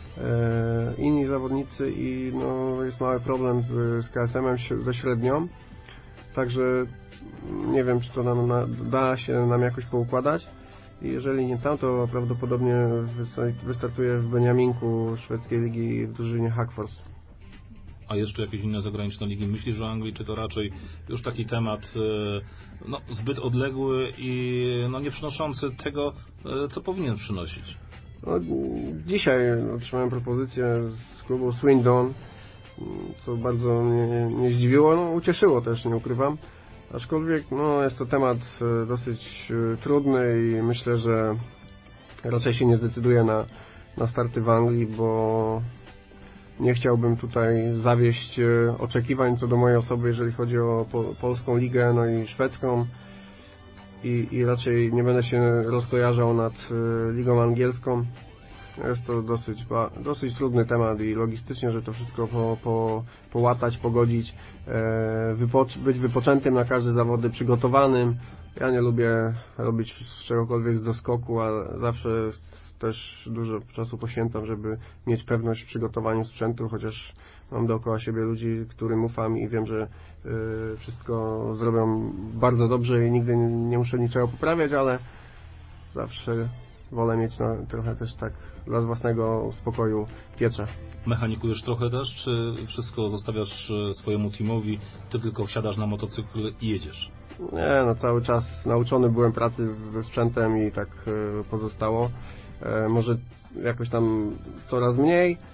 inni zawodnicy i no, jest mały problem z, z K S M-em, ze średnią. Także nie wiem, czy to nam na, da się nam jakoś poukładać. I jeżeli nie tam, to prawdopodobnie wystartuje w Beniaminku szwedzkiej ligi w drużynie Hackfors. A jeszcze jakieś inne zagraniczne ligi? Myślisz o Anglii, czy to raczej już taki temat no, zbyt odległy i no, nie przynoszący tego, co powinien przynosić? No, dzisiaj otrzymałem propozycję z klubu Swindon, co bardzo mnie nie zdziwiło, no, ucieszyło też, nie ukrywam. Aczkolwiek no, jest to temat dosyć trudny i myślę, że raczej się nie zdecyduję na, na starty w Anglii, bo nie chciałbym tutaj zawieść oczekiwań co do mojej osoby, jeżeli chodzi o po, polską ligę, no i szwedzką i, i raczej nie będę się rozkojarzał nad ligą angielską. Jest to dosyć, dosyć trudny temat i logistycznie, że to wszystko po, po, połatać, pogodzić, e, wypocz, być wypoczętym na każde zawody, przygotowanym. Ja nie lubię robić czegokolwiek z doskoku, a zawsze też dużo czasu poświęcam, żeby mieć pewność w przygotowaniu sprzętu, chociaż mam dookoła siebie ludzi, którym ufam i wiem, że y, wszystko zrobią bardzo dobrze i nigdy nie, nie muszę niczego poprawiać, ale zawsze wolę mieć no, trochę też tak dla własnego spokoju piecze. Mechanikujesz trochę też, czy wszystko zostawiasz swojemu teamowi, ty tylko wsiadasz na motocykl i jedziesz? Nie, no cały czas nauczony byłem pracy ze sprzętem i tak y, pozostało. E, może jakoś tam coraz mniej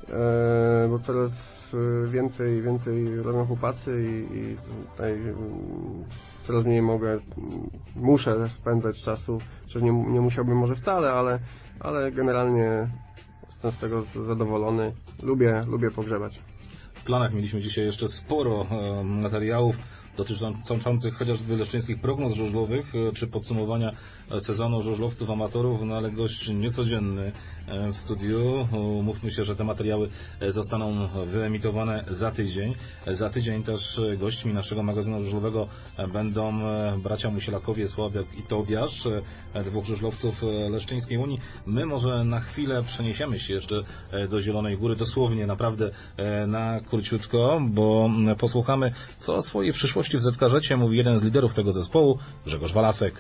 e, bo coraz więcej, więcej robią chłopacy i, i tutaj coraz mniej mogę, muszę spędzać czasu, że nie, nie musiałbym może wcale, ale, ale generalnie jestem z tego zadowolony. Lubię, lubię pogrzebać. W planach mieliśmy dzisiaj jeszcze sporo e, materiałów dotyczących chociażby leszczyńskich prognoz żużlowych, czy podsumowania sezonu żużlowców amatorów, no ale gość niecodzienny w studiu. Mówmy się, że te materiały zostaną wyemitowane za tydzień. Za tydzień też gośćmi naszego magazynu żużlowego będą bracia Musielakowie, Sławek i Tobiasz, dwóch żużlowców Leszczyńskiej Unii. My może na chwilę przeniesiemy się jeszcze do Zielonej Góry, dosłownie naprawdę na króciutko, bo posłuchamy, co o swojej przyszłości w Zetkażecie mówi jeden z liderów tego zespołu, Grzegorz Walasek.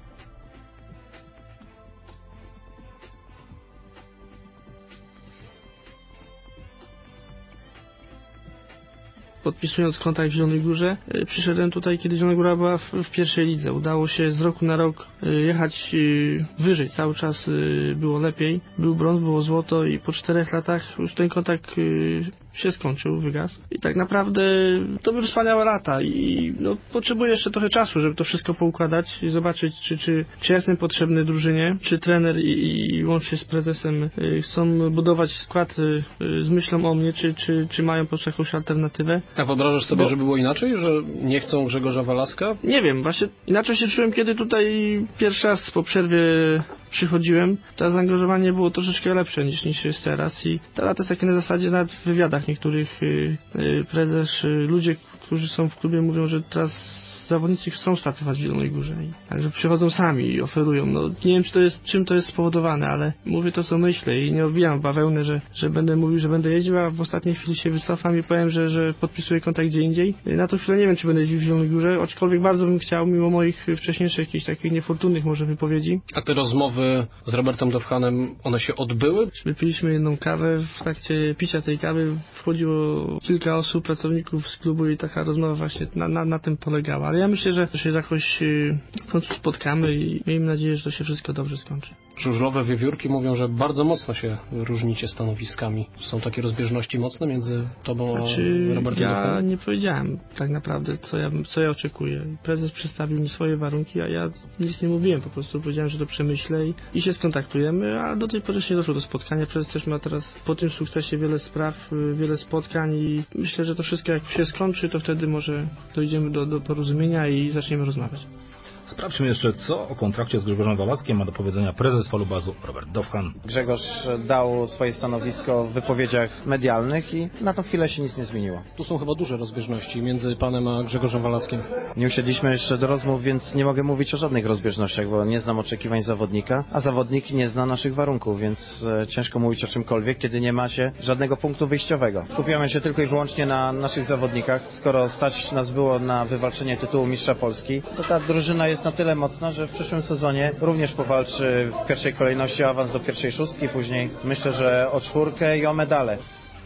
Podpisując kontrakt w Zielonej Górze, przyszedłem tutaj, kiedy Zielona Góra była w, w pierwszej lidze. Udało się z roku na rok jechać wyżej. Cały czas było lepiej. Był brąz, było złoto i po czterech latach już ten kontrakt się skończył, wygasł. I tak naprawdę to były wspaniałe lata i no, potrzebuję jeszcze trochę czasu, żeby to wszystko poukładać i zobaczyć, czy, czy, czy ja jestem potrzebny drużynie, czy trener i, i łącznie z prezesem chcą budować skład z myślą o mnie, czy, czy, czy mają po prostu jakąś alternatywę. A wyobrażasz sobie, Bo... że było inaczej? Że nie chcą Grzegorza Walaska? Nie wiem, właśnie inaczej się czułem, kiedy tutaj pierwszy raz po przerwie przychodziłem. To zaangażowanie było troszeczkę lepsze niż, niż jest teraz i teraz to jest takie na zasadzie, nawet w wywiadach niektórych y, y, prezes, y, ludzie, którzy są w klubie, mówią, że teraz zawodnicy chcą startować w Zielonej Górze. I także przychodzą sami i oferują. No, nie wiem, czy to jest, czym to jest spowodowane, ale mówię to, co myślę i nie odbijam bawełny, że, że będę mówił, że będę jeździł, a w ostatniej chwili się wycofam i powiem, że, że podpisuję kontrakt gdzie indziej. Na tą chwilę nie wiem, czy będę jeździł w Zielonej Górze, aczkolwiek bardzo bym chciał, mimo moich wcześniejszych jakichś takich niefortunnych może wypowiedzi. A te rozmowy z Robertem Dowhanem, one się odbyły? Wypiliśmy jedną kawę, w trakcie picia tej kawy wchodziło kilka osób, pracowników z klubu i taka rozmowa właśnie na, na, na tym polegała. Ale ja myślę, że się jakoś w końcu spotkamy i miejmy nadzieję, że to się wszystko dobrze skończy. Żużlowe wiewiórki mówią, że bardzo mocno się różnicie stanowiskami. Są takie rozbieżności mocne między tobą znaczy, a Robertem ja Dowhanem? nie powiedziałem tak naprawdę, co ja, co ja oczekuję. Prezes przedstawił mi swoje warunki, a ja nic nie mówiłem. Po prostu powiedziałem, że to przemyślę i, i się skontaktujemy, a do tej pory jeszcze nie doszło do spotkania. Prezes też ma teraz po tym sukcesie wiele spraw, wiele spotkań i myślę, że to wszystko jak się skończy, to wtedy może dojdziemy do, do porozumienia i zaczniemy rozmawiać. Sprawdźmy jeszcze, co o kontrakcie z Grzegorzem Walaskiem ma do powiedzenia prezes Falubazu Robert Dowhan. Grzegorz dał swoje stanowisko w wypowiedziach medialnych i na tą chwilę się nic nie zmieniło. Tu są chyba duże rozbieżności między panem a Grzegorzem Walaskiem. Nie usiedliśmy jeszcze do rozmów, więc nie mogę mówić o żadnych rozbieżnościach, bo nie znam oczekiwań zawodnika, a zawodnik nie zna naszych warunków, więc ciężko mówić o czymkolwiek, kiedy nie ma się żadnego punktu wyjściowego. Skupiamy się tylko i wyłącznie na naszych zawodnikach. Skoro stać nas było na wywalczenie tytułu mistrza Polski, to ta drużyna jest na tyle mocna, że w przyszłym sezonie również powalczy w pierwszej kolejności o awans do pierwszej szóstki, później myślę, że o czwórkę i o medale.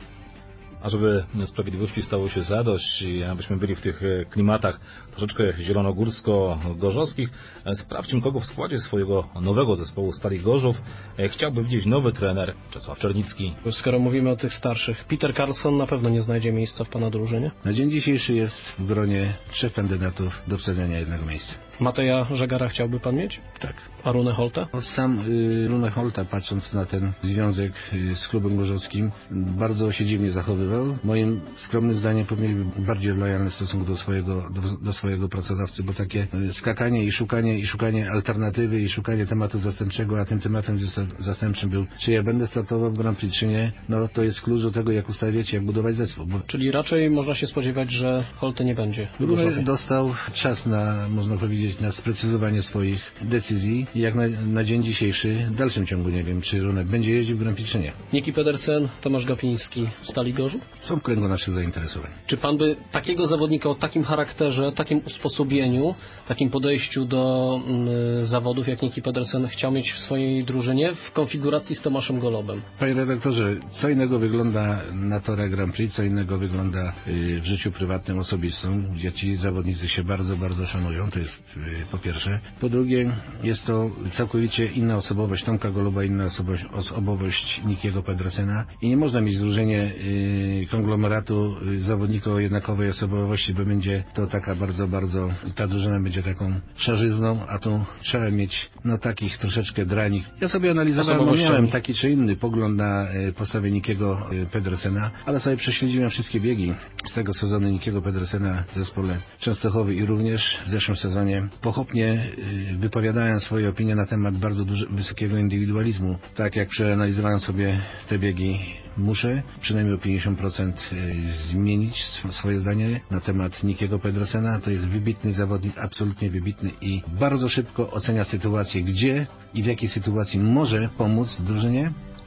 A żeby sprawiedliwości stało się zadość i abyśmy byli w tych klimatach troszeczkę zielonogórsko-gorzowskich, sprawdźmy, kogo w składzie swojego nowego zespołu Stali Gorzów chciałby widzieć nowy trener Czesław Czernicki. Skoro mówimy o tych starszych, Peter Karlsson na pewno nie znajdzie miejsca w pana drużynie? Na dzień dzisiejszy jest w gronie trzech kandydatów do obsadzenia jednego miejsca. Mateja Żegara chciałby pan mieć? Tak. A Rune Holta? Sam y, Rune Holta, patrząc na ten związek y, z klubem gorzowskim, bardzo się dziwnie zachowywał. Moim skromnym zdaniem powinien być bardziej lojalny w stosunku do swojego, do, do swojego pracodawcy, bo takie y, skakanie i szukanie i szukanie alternatywy i szukanie tematu zastępczego, a tym tematem zastępczym był, czy ja będę startował w Grand Prix, czy nie, no to jest klucz do tego, jak ustawiać, jak budować zespół. Bo... Czyli raczej można się spodziewać, że Holty nie będzie. Rune dostał czas na, można powiedzieć, na sprecyzowanie swoich decyzji i jak na, na dzień dzisiejszy w dalszym ciągu nie wiem, czy Rune będzie jeździł w Grand Prix, czy nie. Niki Pedersen, Tomasz Gapiński w Stali Gorzów? talent? Są w kręgu naszych zainteresowań. Czy pan by takiego zawodnika o takim charakterze, takim usposobieniu, takim podejściu do y, zawodów jak Niki Pedersen chciał mieć w swojej drużynie w konfiguracji z Tomaszem Golobem? Panie redaktorze, co innego wygląda na torach Grand Prix, co innego wygląda y, w życiu prywatnym, osobistym, gdzie ci zawodnicy się bardzo, bardzo szanują, to jest y, po pierwsze. Po drugie, jest to całkowicie inna osobowość Tomka Goloba, inna osobowość, osobowość Nikiego Pedersena i nie można mieć w drużynie y, konglomeratu y, zawodników o jednakowej osobowości, bo będzie to taka bardzo, bardzo, ta drużyna będzie taką szarzyzną, a tu trzeba mieć no takich troszeczkę dranik. Ja sobie analizowałem, no, miałem taki czy inny pogląd na y, postawę Nikiego y, Pedersena, ale sobie prześledziłem wszystkie biegi z tego sezonu Nikiego Pedersena w zespole Częstochowy i również w zeszłym sezonie pochopnie y, wypowiadałem swoje opinie na temat bardzo duży, wysokiego indywidualizmu. Tak jak przeanalizowałem sobie te biegi, muszę przynajmniej o pięćdziesiąt procent zmienić swoje zdanie na temat Nikiego Pedersena. To jest wybitny zawodnik, absolutnie wybitny i bardzo szybko ocenia sytuację, gdzie i w jakiej sytuacji może pomóc drużynie.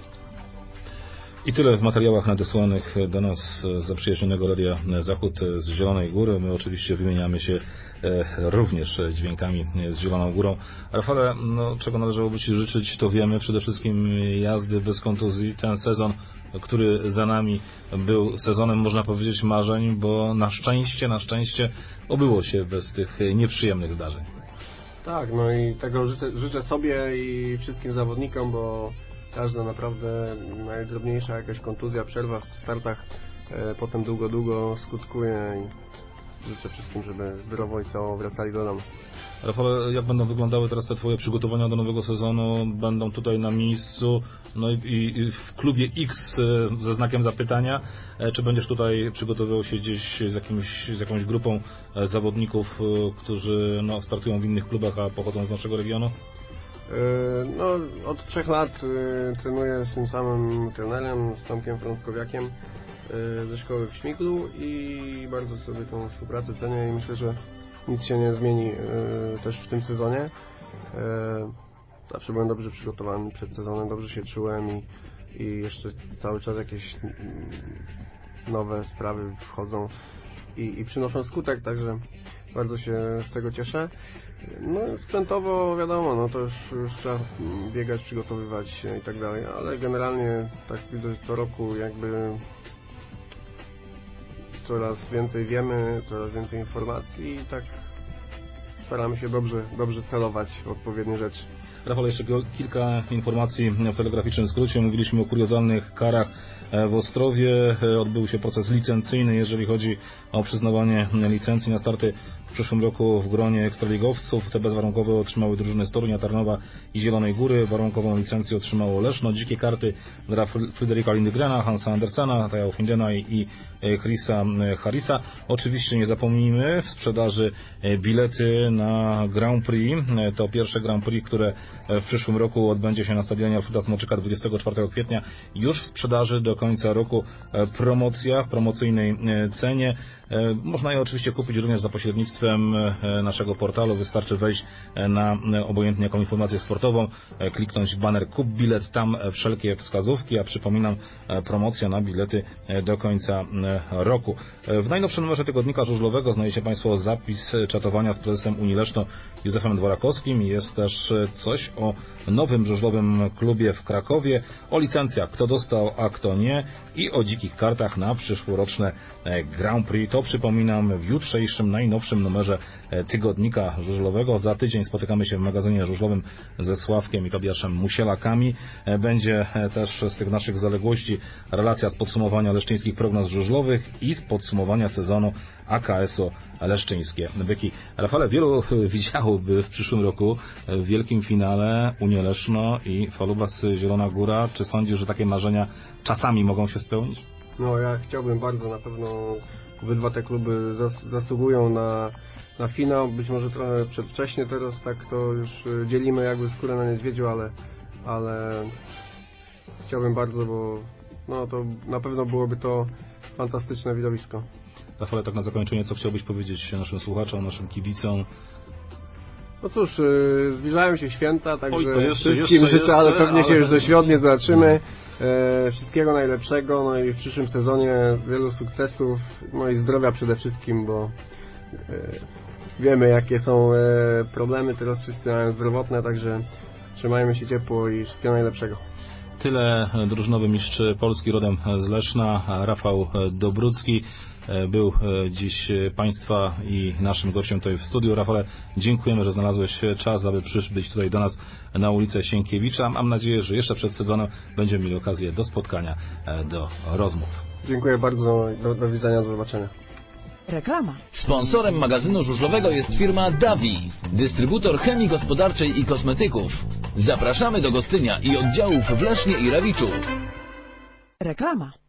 I tyle w materiałach nadesłanych do nas z zaprzyjaźnionego Radia Zachód z Zielonej Góry. My oczywiście wymieniamy się również dźwiękami z Zieloną Górą. Rafale, no, czego należałoby Ci życzyć, to wiemy. Przede wszystkim jazdy bez kontuzji. Ten sezon, który za nami, był sezonem, można powiedzieć, marzeń, bo na szczęście, na szczęście obyło się bez tych nieprzyjemnych zdarzeń. Tak, no i tego życzę, życzę sobie i wszystkim zawodnikom, bo każda naprawdę najdrobniejsza jakaś kontuzja, przerwa w startach e, potem długo, długo skutkuje i życzę wszystkim, żeby zdrowo i cało wracali do domu. Rafale, jak będą wyglądały teraz te Twoje przygotowania do nowego sezonu? Będą tutaj na miejscu, no i, i w klubie X ze znakiem zapytania, czy będziesz tutaj przygotowywał się gdzieś z, jakimś, z jakąś grupą zawodników, którzy no, startują w innych klubach, a pochodzą z naszego regionu? No, od trzech lat y, trenuję z tym samym trenerem, z Tomkiem Frąckowiakiem y, ze szkoły w Śmiglu i bardzo sobie tą współpracę cenię i myślę, że nic się nie zmieni y, też w tym sezonie. Y, zawsze byłem dobrze przygotowany przed sezonem, dobrze się czułem i, i jeszcze cały czas jakieś nowe sprawy wchodzą i, i przynoszą skutek, także bardzo się z tego cieszę. No sprzętowo wiadomo, no to już, już trzeba biegać, przygotowywać się i tak dalej, ale generalnie tak widzę, że co roku jakby coraz więcej wiemy, coraz więcej informacji i tak staramy się dobrze, dobrze celować w odpowiednie rzeczy. Rafał, jeszcze kilka informacji w telegraficznym skrócie. Mówiliśmy o kuriozalnych karach w Ostrowie. Odbył się proces licencyjny, jeżeli chodzi o przyznawanie licencji na starty w przyszłym roku w gronie ekstraligowców. Te bezwarunkowe otrzymały drużyny z Torunia, Tarnowa i Zielonej Góry. Warunkową licencję otrzymało Leszno. Dzikie karty dla Fryderyka Lindgrena, Hansa Andersena, Taja Findena i Chrisa Harrisa. Oczywiście nie zapomnijmy w sprzedaży bilety na Grand Prix. To pierwsze Grand Prix, które w przyszłym roku odbędzie się na stadionie Alfreda Smoczyka dwudziestego czwartego kwietnia. Już w sprzedaży do końca roku promocja w promocyjnej cenie. Można je oczywiście kupić również za pośrednictwem naszego portalu. Wystarczy wejść na obojętnie jaką informację sportową, kliknąć w baner Kup bilet, tam wszelkie wskazówki, a przypominam, promocja na bilety do końca roku. W najnowszym numerze tygodnika żużlowego znajdziecie Państwo zapis czatowania z prezesem Unii Leszno Józefem Dworakowskim. Jest też coś o nowym żużlowym klubie w Krakowie, o licencjach, kto dostał, a kto nie, i o dzikich kartach na przyszłoroczne Grand Prix. To przypominam w jutrzejszym, najnowszym numerze tygodnika żużlowego. Za tydzień spotykamy się w magazynie żużlowym ze Sławkiem i Tobiaszem Musielakami. Będzie też z tych naszych zaległości relacja z podsumowania leszczyńskich prognoz żużlowych i z podsumowania sezonu A K S O Leszczyńskie Byki. Rafale, wielu widziałoby w przyszłym roku w wielkim finale Unię Leszno i Falubas Zielona Góra. Czy sądzisz, że takie marzenia czasami mogą się spełnić? No ja chciałbym bardzo, na pewno obydwa te kluby zas zasługują na, na finał, być może trochę przedwcześnie teraz, tak to już dzielimy jakby skórę na niedźwiedziu, ale, ale chciałbym bardzo, bo no to na pewno byłoby to fantastyczne widowisko. Rafale, tak na zakończenie, co chciałbyś powiedzieć naszym słuchaczom, naszym kibicom? No cóż, yy, zbliżają się święta, także Oj, to jeszcze, wszystkim jeszcze, życzę, ale jeszcze, pewnie ale... się już dość ładnie zobaczymy. E, wszystkiego najlepszego, no i w przyszłym sezonie wielu sukcesów, no i zdrowia przede wszystkim, bo e, wiemy jakie są e, problemy teraz wszyscy mają zdrowotne, także trzymajmy się ciepło i wszystkiego najlepszego. Tyle drużynowy mistrz Polski rodem z Leszna, Rafał Dobrucki, był dziś Państwa i naszym gościem tutaj w studiu. Rafale, dziękujemy, że znalazłeś czas, aby przybyć tutaj do nas na ulicę Sienkiewicza. Mam nadzieję, że jeszcze przed sezonem będziemy mieli okazję do spotkania, do rozmów. Dziękuję bardzo, do, do widzenia, do zobaczenia. Reklama. Sponsorem magazynu żużlowego jest firma Davi, dystrybutor chemii gospodarczej i kosmetyków. Zapraszamy do Gostynia i oddziałów w Lesznie i Rawiczu. Reklama.